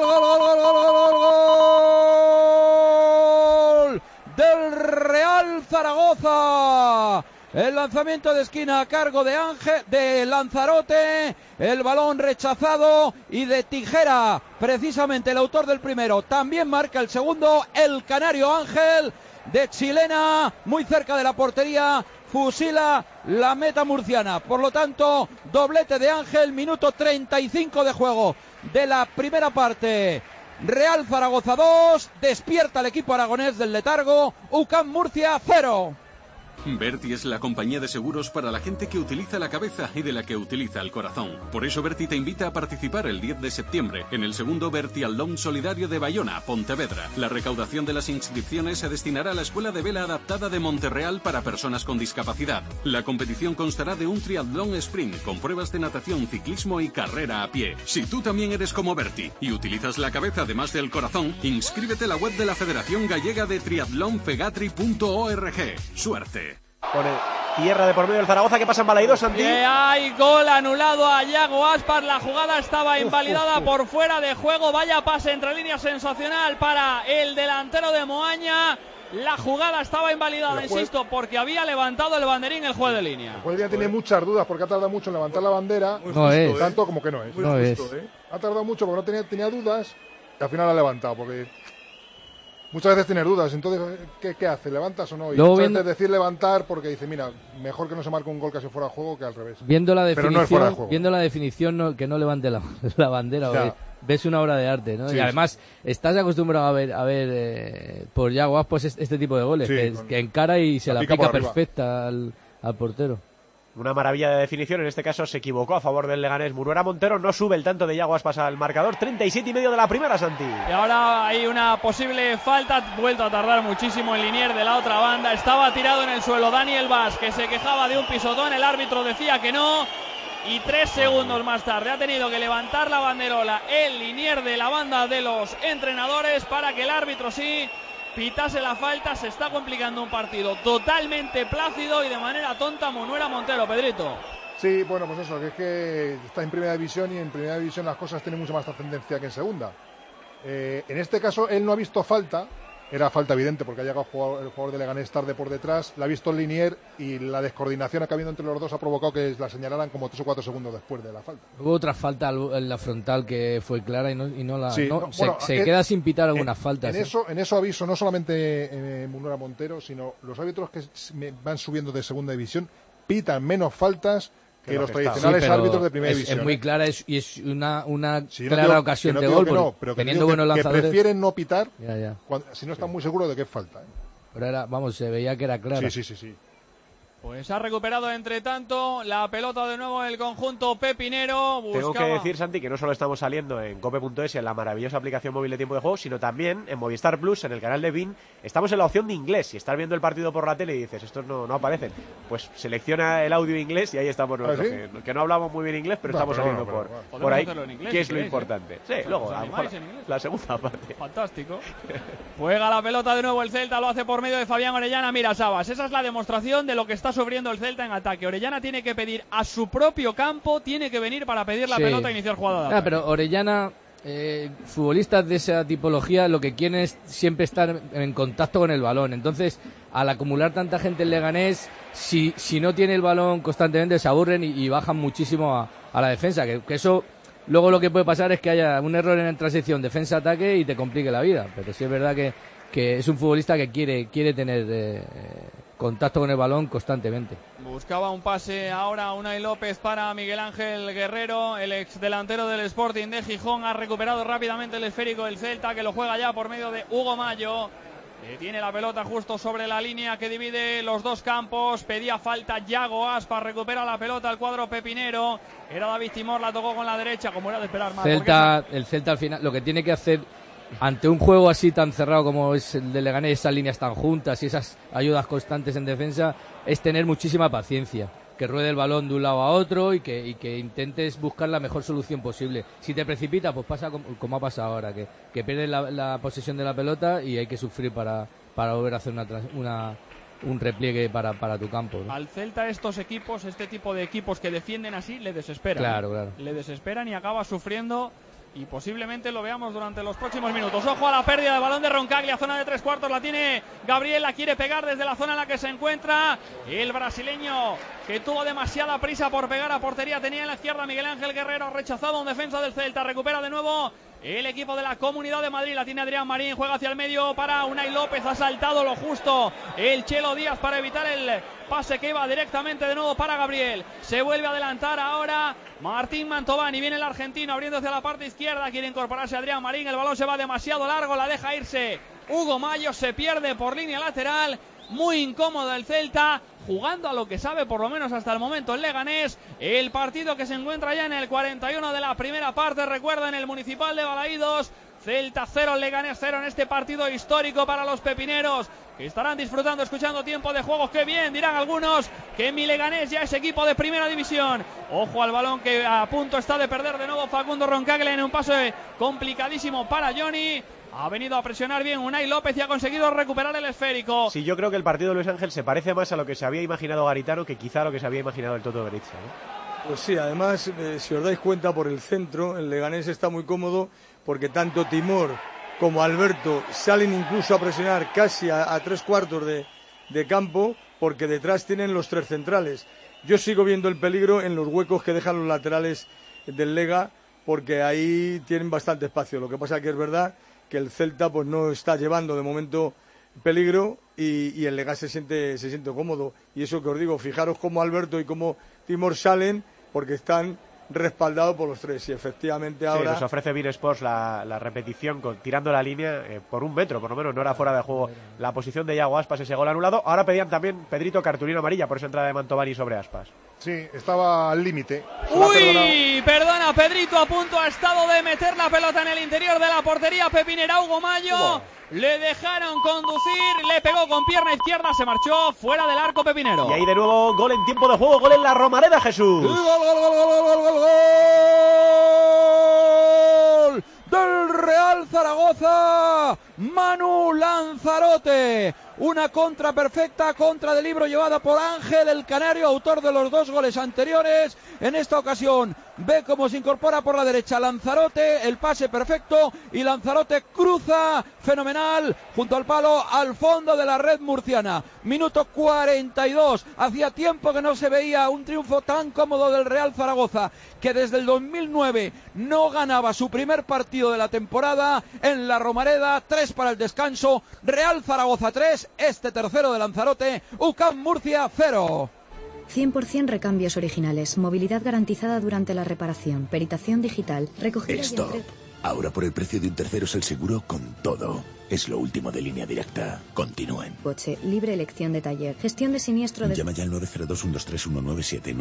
gol del Real Zaragoza. El lanzamiento de esquina a cargo de Lanzarote, el balón rechazado y de tijera, precisamente el autor del primero. También marca el segundo, el canario Ángel de chilena, muy cerca de la portería, fusila la meta murciana. Por lo tanto, doblete de Ángel, minuto 35 de juego de la primera parte. Real Zaragoza 2, despierta el equipo aragonés del letargo, UCAM Murcia 0. Berti es la compañía de seguros para la gente que utiliza la cabeza y de la que utiliza el corazón. Por eso Berti te invita a participar el 10 de septiembre en el segundo Bertialdón Solidario de Bayona, Pontevedra. La recaudación de las inscripciones se destinará a la Escuela de Vela Adaptada de Monterreal para personas con discapacidad. La competición constará de un triatlón sprint con pruebas de natación, ciclismo y carrera a pie. Si tú también eres como Berti y utilizas la cabeza además del corazón, inscríbete en la web de la Federación Gallega de Triatlón fegatri.org. ¡Suerte! Pone tierra de por medio del Zaragoza, que pasa en Balaidos, Santi. Hay gol anulado a Yago Aspas, la jugada estaba invalidada por fuera de juego, vaya pase entre líneas sensacional para el delantero de Moaña. La jugada estaba invalidada, insisto, porque había levantado el banderín el juez de línea. El juez de línea tiene muchas dudas porque ha tardado mucho en levantar la bandera, tanto como que no es. No es. Ha tardado mucho porque no tenía dudas y al final ha levantado, porque muchas veces tienes dudas, entonces ¿qué hace? ¿Levantas o no? Y muchas veces decir levantar porque dice, mira, mejor que no se marque un gol casi fuera de juego que al revés. Viendo la definición, pero no es fuera de juego. Viendo la definición, que no levante la bandera, ves una obra de arte, ¿no? Sí, y además estás acostumbrado a ver por Yago Aspas este tipo de goles, que encara y se la pica perfecta al portero. Una maravilla de definición, en este caso se equivocó a favor del Leganés. Muruera Montero no sube el tanto de Yago Aspas al marcador, 37,5 de la primera, Santi. Y ahora hay una posible falta, vuelto a tardar muchísimo el linier de la otra banda, estaba tirado en el suelo Daniel Vaz, que se quejaba de un pisotón, el árbitro decía que no, y 3 segundos más tarde ha tenido que levantar la banderola el linier de la banda de los entrenadores para que el árbitro sí pitase la falta. Se está complicando un partido totalmente plácido y de manera tonta Muruera Montero, Pedrito. Sí, bueno, pues eso, que es que está en primera división y en primera división las cosas tienen mucha más trascendencia que en segunda. En este caso él no ha visto falta, era falta evidente porque ha llegado el jugador de Leganés tarde por detrás, la ha visto el linier y la descoordinación que ha habido entre los dos ha provocado que la señalaran como 3 o 4 segundos después de la falta. Hubo otra falta en la frontal que fue clara y no la... Sí, se queda sin pitar algunas faltas. En eso aviso no solamente Muruera Montero, sino los árbitros que van subiendo de segunda división pitan menos faltas que los tradicionales árbitros de primera división. Es muy clara y es una clara ocasión de gol, pero teniendo buenos lanzadores. Que prefieren no pitar si no están muy seguros de que es falta. Pero se veía que era clara. Sí. Pues ha recuperado entre tanto la pelota de nuevo el conjunto pepinero. Tengo que decir, Santi, que no solo estamos saliendo en cope.es y en la maravillosa aplicación móvil de tiempo de juego, sino también en Movistar Plus, en el canal de BIN. Estamos en la opción de inglés. Si estás viendo el partido por la tele y dices, estos no aparecen, pues selecciona el audio inglés y ahí estamos nosotros. ¿Sí? Que no hablamos muy bien inglés, pero estamos saliendo por ahí, inglés, que es lo importante. Sí, luego, a lo mejor la segunda parte. Fantástico. Juega la pelota de nuevo el Celta, lo hace por medio de Fabián Orellana. Mira, Sabas, esa es la demostración de lo que está sufriendo el Celta en ataque. Orellana tiene que pedir a su propio campo, tiene que venir para pedir la pelota e iniciar jugada. Pero Orellana, futbolistas de esa tipología, lo que quieren es siempre estar en contacto con el balón. Entonces, al acumular tanta gente en Leganés, si no tiene el balón constantemente, se aburren y bajan muchísimo a la defensa. Que eso, luego lo que puede pasar es que haya un error en la transición defensa-ataque y te complique la vida. Pero sí es verdad que es un futbolista que quiere tener contacto con el balón constantemente. Buscaba un pase ahora Unai López para Miguel Ángel Guerrero, el ex delantero del Sporting de Gijón. Ha recuperado rápidamente el esférico del Celta, que lo juega ya por medio de Hugo Mayo. Tiene la pelota justo sobre la línea que divide los dos campos. Pedía falta Yago Aspas, recupera la pelota al cuadro pepinero. Era David Timor, la tocó con la derecha, como era de esperar más. El Celta al final lo que tiene que hacer ante un juego así tan cerrado como es el de Leganés, esas líneas tan juntas y esas ayudas constantes en defensa, es tener muchísima paciencia, que ruede el balón de un lado a otro y que intentes buscar la mejor solución posible. Si te precipitas, pues pasa como ha pasado ahora, que pierdes la posesión de la pelota y hay que sufrir para volver a hacer un repliegue para tu campo, ¿no? Al Celta este tipo de equipos que defienden así, le desesperan. Claro. Le desesperan y acaba sufriendo. Y posiblemente lo veamos durante los próximos minutos. Ojo a la pérdida de balón de Roncaglia, zona de 3/4, la tiene Gabriel, la quiere pegar desde la zona en la que se encuentra el brasileño, que tuvo demasiada prisa por pegar a portería. Tenía en la izquierda Miguel Ángel Guerrero, rechazado un defensa del Celta. Recupera de nuevo el equipo de la Comunidad de Madrid, la tiene Adrián Marín, juega hacia el medio para Unai López, ha saltado lo justo el Chelo Díaz para evitar el pase que iba directamente de nuevo para Gabriel. Se vuelve a adelantar ahora Martín Mantovani, viene el argentino abriendo hacia la parte izquierda, quiere incorporarse Adrián Marín, el balón se va demasiado largo, la deja irse Hugo Mayo, se pierde por línea lateral. Muy incómodo el Celta, jugando a lo que sabe por lo menos hasta el momento el Leganés. El partido que se encuentra ya en el 41 de la primera parte, recuerda, en el Municipal de Balaídos. Celta 0, Leganés 0 en este partido histórico para los pepineros, que estarán disfrutando, escuchando tiempo de juego. ¡Qué bien! Dirán algunos que mi Leganés ya es equipo de primera división. Ojo al balón que a punto está de perder de nuevo Facundo Roncaglia en un pase complicadísimo para Johnny. Ha venido a presionar bien Unai López y ha conseguido recuperar el esférico. Sí, yo creo que el partido de Luis Ángel se parece más a lo que se había imaginado Garitano que quizá a lo que se había imaginado el Toto Berizza, ¿no? Pues sí, además, si os dais cuenta, por el centro, el Leganés está muy cómodo porque tanto Timor como Alberto salen incluso a presionar casi a 3/4 de campo, porque detrás tienen los tres centrales. Yo sigo viendo el peligro en los huecos que dejan los laterales del Lega, porque ahí tienen bastante espacio. Lo que pasa que es verdad que el Celta pues no está llevando de momento peligro y el Lega se siente cómodo. Y eso que os digo, fijaros cómo Alberto y cómo Timor salen, porque están respaldados por los tres. Y efectivamente ahora... Sí, nos ofrece BeIN Sports la repetición tirando la línea por 1 metro, por lo menos no era fuera de juego la posición de Yago Aspas, ese gol anulado. Ahora pedían también Pedrito cartulina amarilla por esa entrada de Mantovani sobre Aspas. Sí, estaba al límite. ¡Uy! Perdona, Pedrito a punto ha estado de meter la pelota en el interior de la portería pepinera. Hugo Mayo, le dejaron conducir, le pegó con pierna izquierda, se marchó fuera del arco pepinero. Y ahí de nuevo gol en tiempo de juego, gol en la Romareda, Jesús. ¡Gol del Real Zaragoza! Manu Lanzarote. Una contra perfecta, contra de libro llevada por Ángel el Canario, autor de los 2 goles anteriores. En esta ocasión ve cómo se incorpora por la derecha Lanzarote, el pase perfecto y Lanzarote cruza fenomenal junto al palo al fondo de la red murciana. Minuto 42, hacía tiempo que no se veía un triunfo tan cómodo del Real Zaragoza, que desde el 2009 no ganaba su primer partido de la temporada en la Romareda. 3 para el descanso, Real Zaragoza 3, este tercero de Lanzarote, UCAM Murcia 0. 100% recambios originales, movilidad garantizada durante la reparación, peritación digital, recogida Esto Ahora por el precio de un terceros el seguro con todo. Es lo último de Línea Directa. Continúen. Coche, libre elección de taller, gestión de siniestro de... Llama ya al 902-123-197,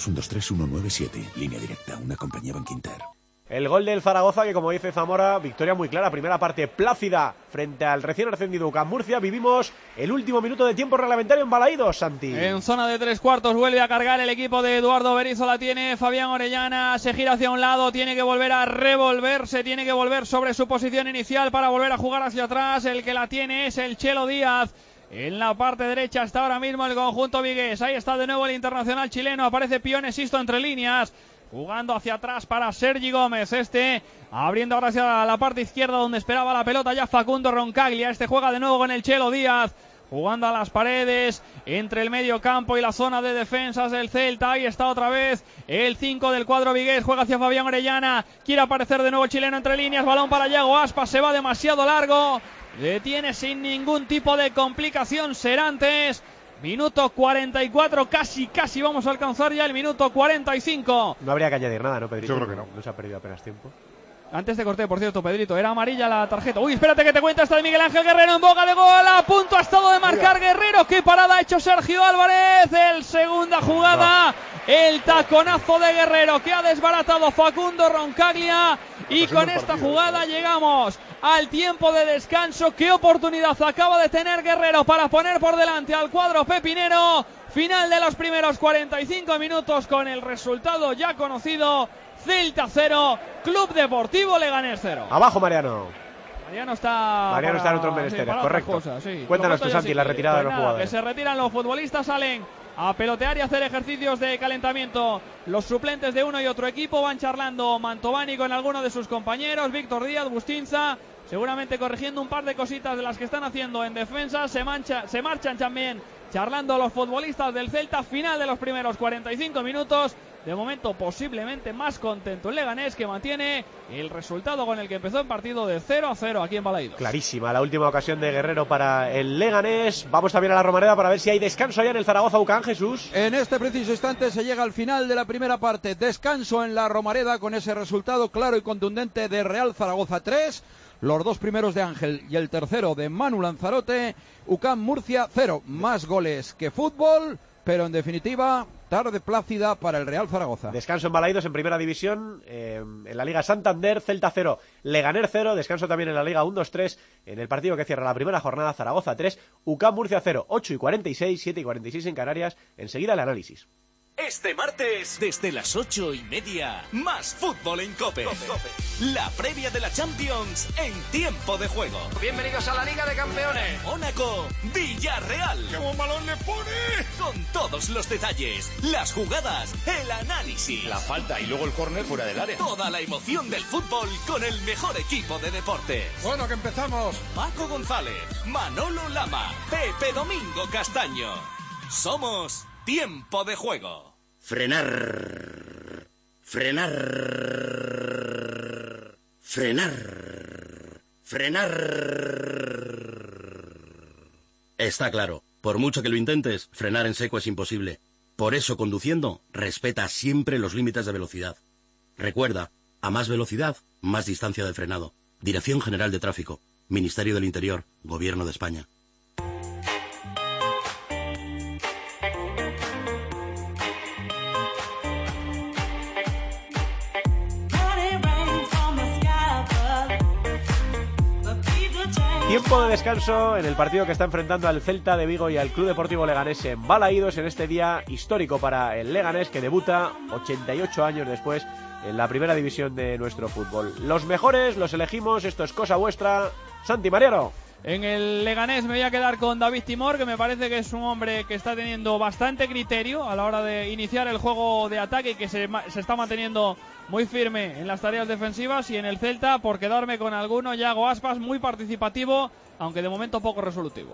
902-123-197. Línea Directa, una compañía Bankinter. El gol del Zaragoza, que como dice Zamora, victoria muy clara, primera parte plácida frente al recién ascendido UCAM Murcia. Vivimos el último minuto de tiempo reglamentario en Balaídos, Santi. En zona de 3/4 vuelve a cargar el equipo de Eduardo Berizzo, la tiene Fabián Orellana, se gira hacia un lado, tiene que volver a revolverse, tiene que volver sobre su posición inicial para volver a jugar hacia atrás. El que la tiene es el Chelo Díaz. En la parte derecha está ahora mismo el conjunto vigués. Ahí está de nuevo el internacional chileno, aparece Pione Sisto entre líneas. Jugando hacia atrás para Sergi Gómez, abriendo ahora hacia la parte izquierda donde esperaba la pelota ya Facundo Roncaglia. Juega de nuevo con el Chelo Díaz, jugando a las paredes entre el medio campo y la zona de defensas del Celta. Ahí está otra vez el 5 del cuadro vigués, juega hacia Fabián Orellana, quiere aparecer de nuevo el chileno entre líneas, balón para Yago Aspas, se va demasiado largo, detiene sin ningún tipo de complicación Serantes. Minuto 44, casi vamos a alcanzar ya el minuto 45. No habría que añadir nada, ¿no, Pedrito? Yo creo que no. No se ha perdido apenas tiempo. Antes de corte, por cierto, Pedrito, era amarilla la tarjeta. Uy, espérate que te cuenta esta de Miguel Ángel Guerrero en boca de gol. A punto ha estado de marcar Guerrero. ¡Qué parada ha hecho Sergio Álvarez! El segunda jugada, el taconazo de Guerrero que ha desbaratado Facundo Roncaglia. Y con esta jugada llegamos al tiempo de descanso. ¡Qué oportunidad acaba de tener Guerrero para poner por delante al cuadro pepinero! Final de los primeros 45 minutos con el resultado ya conocido. Celta 0, Club Deportivo Leganés 0. Abajo Mariano. Mariano está en otros menesteres, correcto. Cosas, sí. Cuéntanos tú, Santi, la retirada de los jugadores. Que se retiran los futbolistas, salen a pelotear y hacer ejercicios de calentamiento. Los suplentes de uno y otro equipo van charlando Mantovani con alguno de sus compañeros, Víctor Díaz, Bustinza, seguramente corrigiendo un par de cositas de las que están haciendo en defensa. Se marchan también charlando los futbolistas del Celta. Final de los primeros 45 minutos. De momento posiblemente más contento el Leganés, que mantiene el resultado con el que empezó el partido de 0-0 aquí en Balaídos. Clarísima la última ocasión de Guerrero para el Leganés. Vamos también a la Romareda para ver si hay descanso allá en el Zaragoza UCAM, Jesús. En este preciso instante se llega al final de la primera parte. Descanso en la Romareda con ese resultado claro y contundente de Real Zaragoza 3. Los dos primeros de Ángel y el tercero de Manu Lanzarote. UCAM Murcia 0. Más goles que fútbol, pero en definitiva tarde plácida para el Real Zaragoza. Descanso en Balaídos en Primera División, en la Liga Santander, Celta 0, Leganés 0, descanso también en la Liga 1-2-3, en el partido que cierra la primera jornada, Zaragoza 3, UCAM Murcia 0, 8:46, 7:46 en Canarias, enseguida el análisis. Este martes, desde las 8:30, más fútbol en COPE. La previa de la Champions en tiempo de juego. Bienvenidos a la Liga de Campeones. Mónaco, Villarreal. ¡Qué buen balón le pone! Con todos los detalles, las jugadas, el análisis. La falta y luego el córner fuera del área. Toda la emoción del fútbol con el mejor equipo de deportes. Bueno, que empezamos. Paco González, Manolo Lama, Pepe Domingo Castaño. Somos Tiempo de Juego. Frenar. Está claro, por mucho que lo intentes, frenar en seco es imposible. Por eso, conduciendo, respeta siempre los límites de velocidad. Recuerda, a más velocidad, más distancia de frenado. Dirección General de Tráfico, Ministerio del Interior, Gobierno de España. Tiempo de descanso en el partido que está enfrentando al Celta de Vigo y al Club Deportivo Leganés en Balaídos, en este día histórico para el Leganés, que debuta 88 años después en la primera división de nuestro fútbol. Los mejores los elegimos, esto es cosa vuestra. Santi Mariano. En el Leganés me voy a quedar con David Timor, que me parece que es un hombre que está teniendo bastante criterio a la hora de iniciar el juego de ataque y que se está manteniendo muy firme en las tareas defensivas. Y en el Celta, por quedarme con alguno, Yago Aspas, muy participativo, aunque de momento poco resolutivo.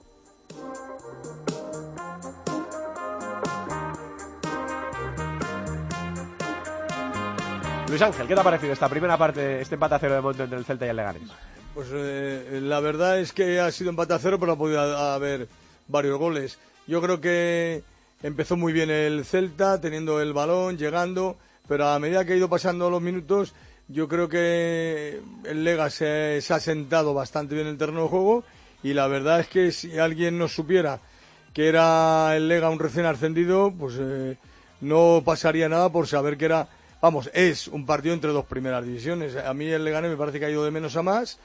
Luis Ángel, ¿qué te ha parecido esta primera parte, este empate a cero de momento entre el Celta y el Leganés? Pues la verdad es que ha sido empate a cero, pero ha podido haber varios goles. Yo creo que empezó muy bien el Celta, teniendo el balón, llegando, pero a medida que ha ido pasando los minutos, Yo creo que el Lega se ha sentado bastante bien en el terreno de juego y la verdad es que si alguien no supiera que era el Lega un recién ascendido, pues no pasaría nada por saber que era, vamos, es un partido entre dos primeras divisiones. A mí el Leganés me parece que ha ido de menos a más.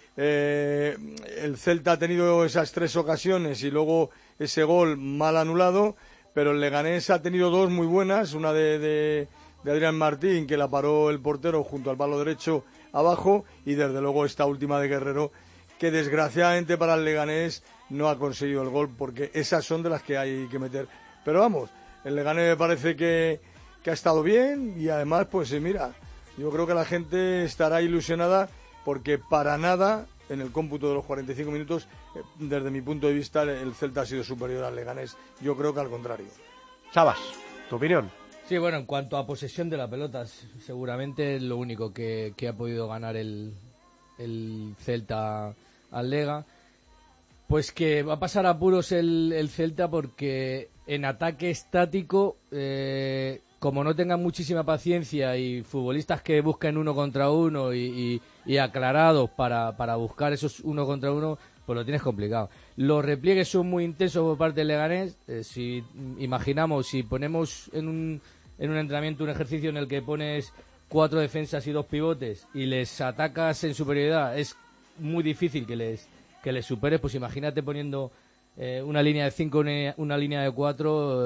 El Celta ha tenido esas 3 ocasiones y luego ese gol mal anulado, pero el Leganés ha tenido 2 muy buenas, una de Adrián Martín, que la paró el portero junto al palo derecho abajo, y desde luego esta última de Guerrero, que desgraciadamente para el Leganés no ha conseguido el gol, porque esas son de las que hay que meter. Pero vamos, el Leganés me parece que ha estado bien, y además, pues mira, yo creo que la gente estará ilusionada, porque para nada, en el cómputo de los 45 minutos, desde mi punto de vista, el Celta ha sido superior al Leganés. Yo creo que al contrario. Sabas, ¿tu opinión? Sí, bueno, en cuanto a posesión de la pelota, seguramente es lo único que ha podido ganar el Celta al Lega. Pues que va a pasar apuros el Celta, porque en ataque estático, como no tengan muchísima paciencia y futbolistas que busquen 1 contra 1 y aclarados para buscar esos 1 contra 1, pues lo tienes complicado. Los repliegues son muy intensos por parte del Leganés. Si imaginamos, si ponemos en un entrenamiento un ejercicio en el que pones 4 defensas y 2 pivotes y les atacas en superioridad, es muy difícil que les superes. Pues imagínate poniendo una línea de 5, una línea de 4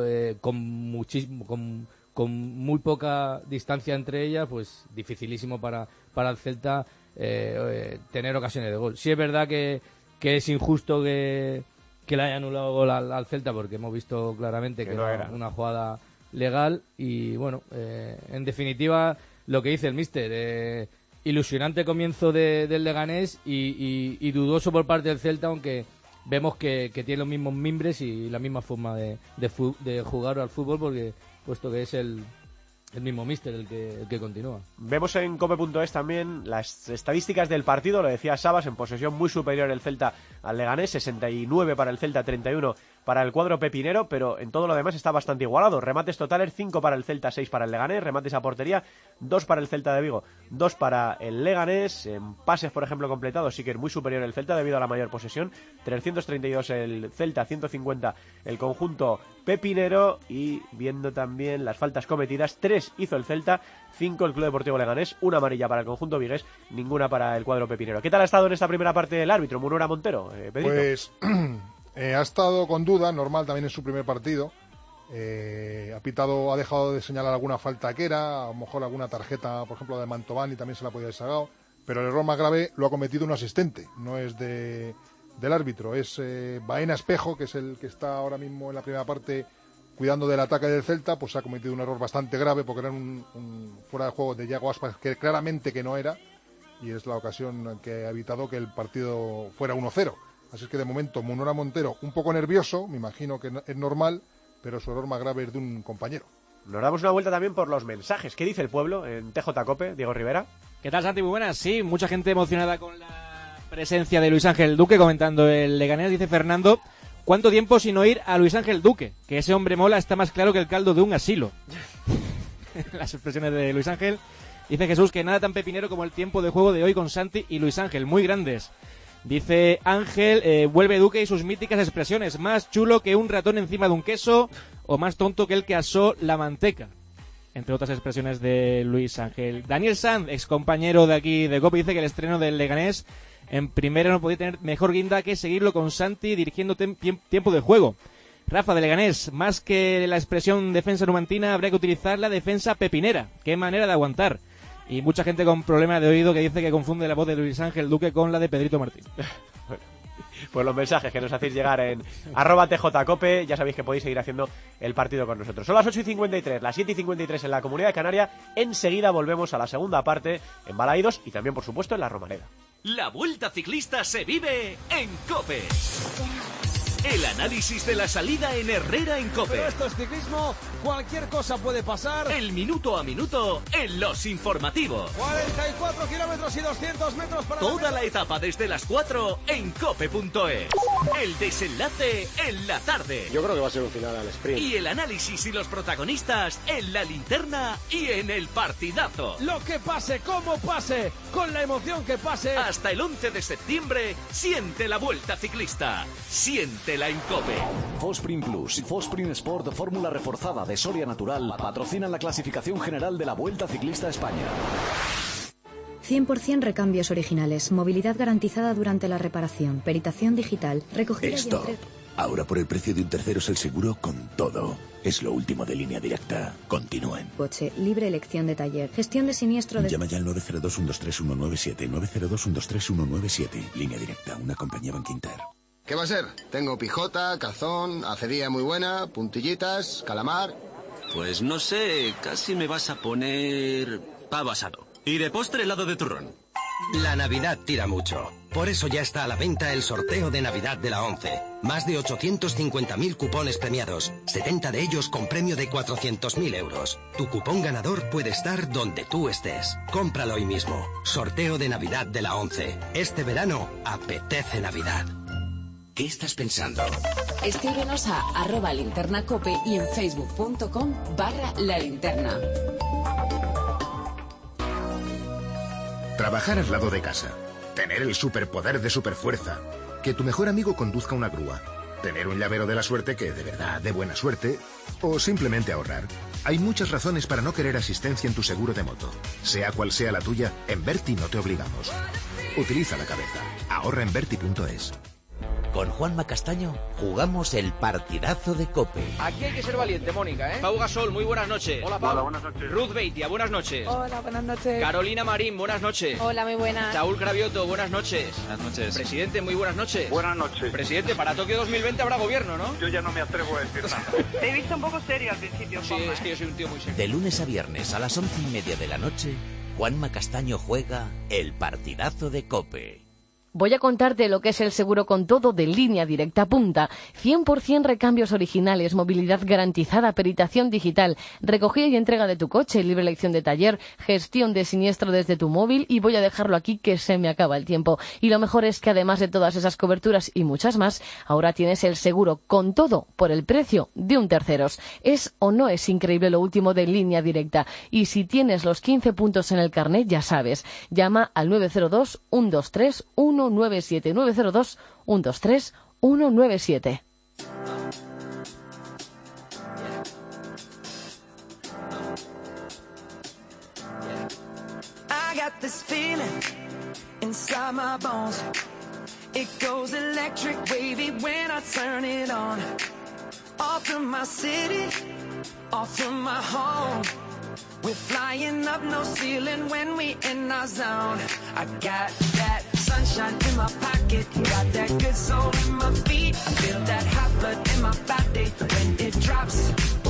con muy poca distancia entre ellas, pues dificilísimo para el Celta tener ocasiones de gol. Sí es verdad que es injusto que le haya anulado gol al Celta, porque hemos visto claramente que no era una jugada legal. Y bueno, en definitiva, lo que dice el míster, ilusionante comienzo del Leganés y dudoso por parte del Celta, aunque vemos que tiene los mismos mimbres y la misma forma de jugar al fútbol, porque puesto que es el mismo míster el que continúa. Vemos en cope.es también las estadísticas del partido, lo decía Sabas, en posesión muy superior el Celta al Leganés, 69 para el Celta, 31 para el cuadro pepinero, pero en todo lo demás está bastante igualado. Remates totales, 5 para el Celta, 6 para el Leganés. Remates a portería, 2 para el Celta de Vigo, 2 para el Leganés. En pases, por ejemplo, completados, sí que es muy superior el Celta debido a la mayor posesión, 332 el Celta, 150 el conjunto pepinero. Y viendo también las faltas cometidas, 3 hizo el Celta, 5 el Club Deportivo Leganés, 1 amarilla para el conjunto vigués, ninguna para el cuadro pepinero. ¿Qué tal ha estado en esta primera parte el árbitro, Munura Montero, Pedrito? Pues ha estado con duda, normal, también en su primer partido. Ha dejado de señalar alguna falta que era, a lo mejor alguna tarjeta, por ejemplo, de Mantovani también se la podía haber sacado, pero el error más grave lo ha cometido un asistente, no es del árbitro, es Baena Espejo, que es el que está ahora mismo en la primera parte cuidando del ataque del Celta. Pues ha cometido un error bastante grave, porque era un fuera de juego de Yago Aspas que claramente que no era, y es la ocasión que ha evitado que el partido fuera 1-0. Así es que de momento Munora Montero un poco nervioso, me imagino que es normal, pero su error más grave es de un compañero. Nos damos una vuelta también por los mensajes. ¿Qué dice el pueblo en TJ Cope, Diego Rivera? ¿Qué tal, Santi? Muy buenas. Sí, mucha gente emocionada con la presencia de Luis Ángel Duque comentando el Leganés. Dice Fernando, ¿cuánto tiempo sin oír a Luis Ángel Duque? Que ese hombre mola, está más claro que el caldo de un asilo. Las expresiones de Luis Ángel. Dice Jesús que nada tan pepinero como el tiempo de juego de hoy con Santi y Luis Ángel, muy grandes. Dice Ángel, vuelve Duque y sus míticas expresiones, más chulo que un ratón encima de un queso o más tonto que el que asó la manteca. Entre otras expresiones de Luis Ángel. Daniel Sanz, ex compañero de aquí de COPE, dice que el estreno del Leganés en primera no podía tener mejor guinda que seguirlo con Santi dirigiendo tiempo de juego. Rafa de Leganés, más que la expresión defensa numantina, habría que utilizar la defensa pepinera. Qué manera de aguantar. Y mucha gente con problemas de oído que dice que confunde la voz de Luis Ángel Duque con la de Pedrito Martín. Bueno, pues los mensajes que nos hacéis llegar en @tjcope, ya sabéis que podéis seguir haciendo el partido con nosotros. Son las 8:53, las 7:53 en la Comunidad de Canaria. Enseguida volvemos a la segunda parte en Balaídos y también, por supuesto, en la Romareda. La Vuelta Ciclista se vive en COPE. El análisis de la salida en Herrera en COPE. Pero esto es ciclismo, cualquier cosa puede pasar. El minuto a minuto en los informativos. 44 kilómetros y 200 metros para... Toda la etapa desde las 4 en cope.es. El desenlace en la tarde. Yo creo que va a ser un final al sprint. Y el análisis y los protagonistas en la linterna y en el partidazo. Lo que pase, como pase, con la emoción que pase. Hasta el 11 de septiembre, siente la Vuelta Ciclista. Siéntela en COPE. Fosprin Plus y Fosprin Sport Fórmula Reforzada de Soria Natural patrocinan la clasificación general de la Vuelta Ciclista a España. 100% recambios originales, movilidad garantizada durante la reparación, peritación digital, recogida Stop. Ahora por el precio de un terceros el seguro con todo. Es lo último de Línea Directa. Continúen. Coche, libre elección de taller, gestión de siniestro de... Llama ya al 902-123-197, 902-123-197. Línea Directa, una compañía Bankinter. ¿Qué va a ser? Tengo pijota, cazón, acería muy buena, puntillitas, calamar... Pues no sé, casi me vas a poner pavo asado. Y de postre helado de turrón. La Navidad tira mucho. Por eso ya está a la venta el sorteo de Navidad de la ONCE. Más de 850.000 cupones premiados, 70 de ellos con premio de 400.000 euros. Tu cupón ganador puede estar donde tú estés. Cómpralo hoy mismo. Sorteo de Navidad de la ONCE. Este verano apetece Navidad. ¿Qué estás pensando? Escríbenos a @linternacope y en facebook.com/lalinterna. Trabajar al lado de casa. Tener el superpoder de superfuerza. Que tu mejor amigo conduzca una grúa. Tener un llavero de la suerte que de verdad dé buena suerte. O simplemente ahorrar. Hay muchas razones para no querer asistencia en tu seguro de moto. Sea cual sea la tuya, en Berti no te obligamos. Utiliza la cabeza. Ahorra en Berti.es. Con Juanma Castaño jugamos el partidazo de COPE. Aquí hay que ser valiente, Mónica, ¿eh? Pau Gasol, muy buenas noches. Hola, Pau. Hola, buenas noches. Ruth Beitia, buenas noches. Hola, buenas noches. Carolina Marín, buenas noches. Hola, muy buenas. Saúl Cravioto, buenas noches. Buenas noches. Presidente, muy buenas noches. Buenas noches. Presidente, para Tokio 2020 habrá gobierno, ¿no? Yo ya no me atrevo a decir nada. Te he visto un poco serio al principio, Sí, Juanma, es que yo soy un tío muy serio. De lunes a viernes a las 11:30 de la noche, Juanma Castaño juega el partidazo de COPE. Voy a contarte lo que es el seguro con todo de Línea Directa Punta. 100% recambios originales, movilidad garantizada, peritación digital, recogida y entrega de tu coche, libre elección de taller, gestión de siniestro desde tu móvil y voy a dejarlo aquí que se me acaba el tiempo. Y lo mejor es que además de todas esas coberturas y muchas más, ahora tienes el seguro con todo por el precio de un terceros. ¿Es o no es increíble lo último de Línea Directa? Y si tienes los 15 puntos en el carnet, ya sabes, llama al 902-123-197, 902-123-197. I got this feeling inside my bones. It goes electric wavy when I turn it on. Off from my city, off from my home. We're flying up no ceiling when we in our zone. I got that sunshine in my pocket, got that good soul in my feet. I feel that hot blood in my body when it drops.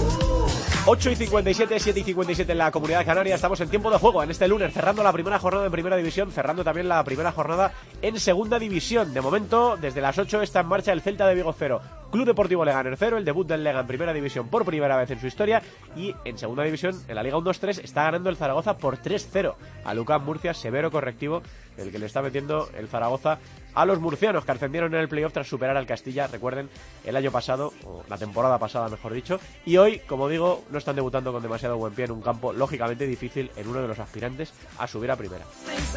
8:57, 7:57 en la Comunidad Canaria. Estamos en tiempo de juego en este lunes, cerrando la primera jornada en Primera División, cerrando también la primera jornada en Segunda División. De momento, desde las 8 está en marcha el Celta de Vigo 0, Club Deportivo Leganés 0, el debut del Lega en Primera División por primera vez en su historia, y en Segunda División, en la Liga 1-2-3, está ganando el Zaragoza por 3-0 a UCAM Murcia. Severo correctivo el que le está metiendo el Zaragoza a los murcianos, que ascendieron en el playoff tras superar al Castilla, recuerden, el año pasado, o la temporada pasada mejor dicho, y hoy, como digo, no están debutando con demasiado buen pie en un campo lógicamente difícil en uno de los aspirantes a subir a primera.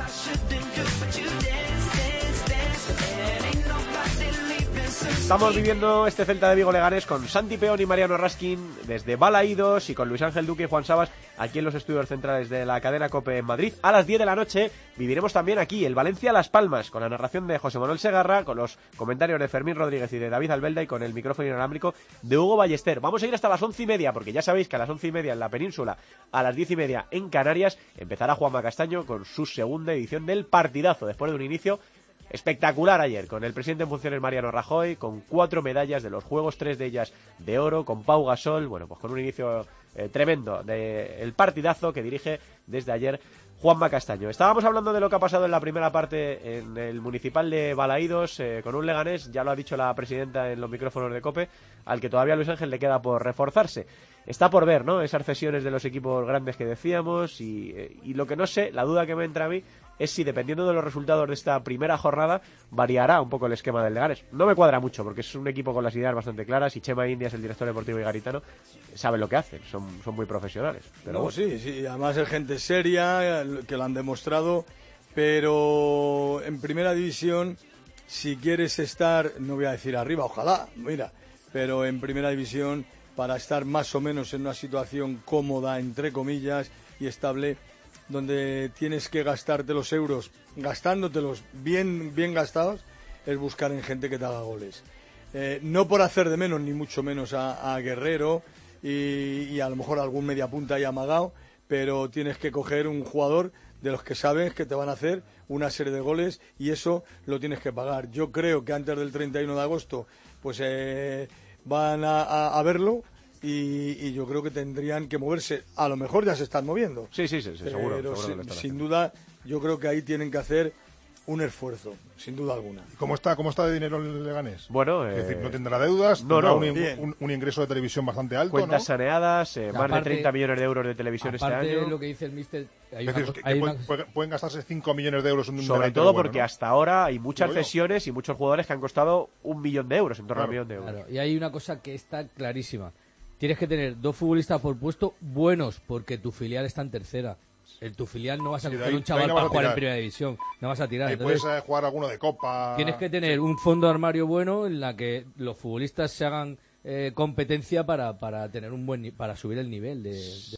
Estamos viviendo este Celta de Vigo Leganés con Santi Peón y Mariano Raskin desde Balaídos y con Luis Ángel Duque y Juan Sabas aquí en los estudios centrales de la cadena COPE en Madrid. A las 10 de la noche viviremos también aquí el Valencia Las Palmas con la narración de José Manuel Segarra, con los comentarios de Fermín Rodríguez y de David Albelda y con el micrófono inalámbrico de Hugo Ballester. Vamos a ir hasta las 11:30 porque ya sabéis que a las 11:30 en la península, a las 10:30 en Canarias, empezará Juanma Castaño con su segunda edición del partidazo después de un inicio espectacular ayer, con el presidente en funciones Mariano Rajoy, con 4 medallas de los Juegos, 3 de ellas de oro, con Pau Gasol, bueno, pues con un inicio tremendo del partidazo que dirige desde ayer Juanma Castaño. Estábamos hablando de lo que ha pasado en la primera parte en el municipal de Balaídos, con un Leganés, ya lo ha dicho la presidenta en los micrófonos de COPE, al que todavía Luis Ángel le queda por reforzarse. Está por ver, ¿no? Esas cesiones de los equipos grandes que decíamos y lo que no sé, la duda que me entra a mí es si, dependiendo de los resultados de esta primera jornada, variará un poco el esquema del Leganés. No me cuadra mucho, porque es un equipo con las ideas bastante claras y Chema Indias, el director deportivo y garitano, saben lo que hacen, son muy profesionales. Pero no, bueno. sí, además es gente seria, que lo han demostrado, pero en primera división, si quieres estar, no voy a decir arriba, ojalá, mira, pero en primera división, para estar más o menos en una situación cómoda, entre comillas, y estable, donde tienes que gastarte los euros, gastándotelos bien gastados, es buscar en gente que te haga goles. No por hacer de menos, ni mucho menos a Guerrero y a lo mejor algún mediapunta ahí amagado, pero tienes que coger un jugador de los que sabes que te van a hacer una serie de goles y eso lo tienes que pagar. Yo creo que antes del 31 de agosto pues van a verlo. Y yo creo que tendrían que moverse. A lo mejor ya se están moviendo. Sí, seguro. Pero seguro sin duda, yo creo que ahí tienen que hacer un esfuerzo, sin duda alguna. ¿Cómo está de dinero el Leganés? Bueno, es decir, no tendrá deudas, tendrá un ingreso de televisión bastante alto, cuentas ¿no? saneadas, más de 30 millones de euros de televisión este año. Aparte, lo que dice el míster, pueden gastarse 5 millones de euros en un sobre todo bueno, porque ¿no? hasta ahora hay muchas cesiones y muchos jugadores que han costado 1 millón de euros, en torno a 1 millón de euros. Claro. Y hay una cosa que está clarísima. Tienes que tener 2 futbolistas por puesto buenos, porque tu filial está en tercera. En tu filial no vas a coger un chaval para jugar en primera división. No vas a tirar. Y entonces, puedes jugar alguno de copa. Tienes que tener un fondo de armario bueno en la que los futbolistas se hagan competencia para tener para subir el nivel de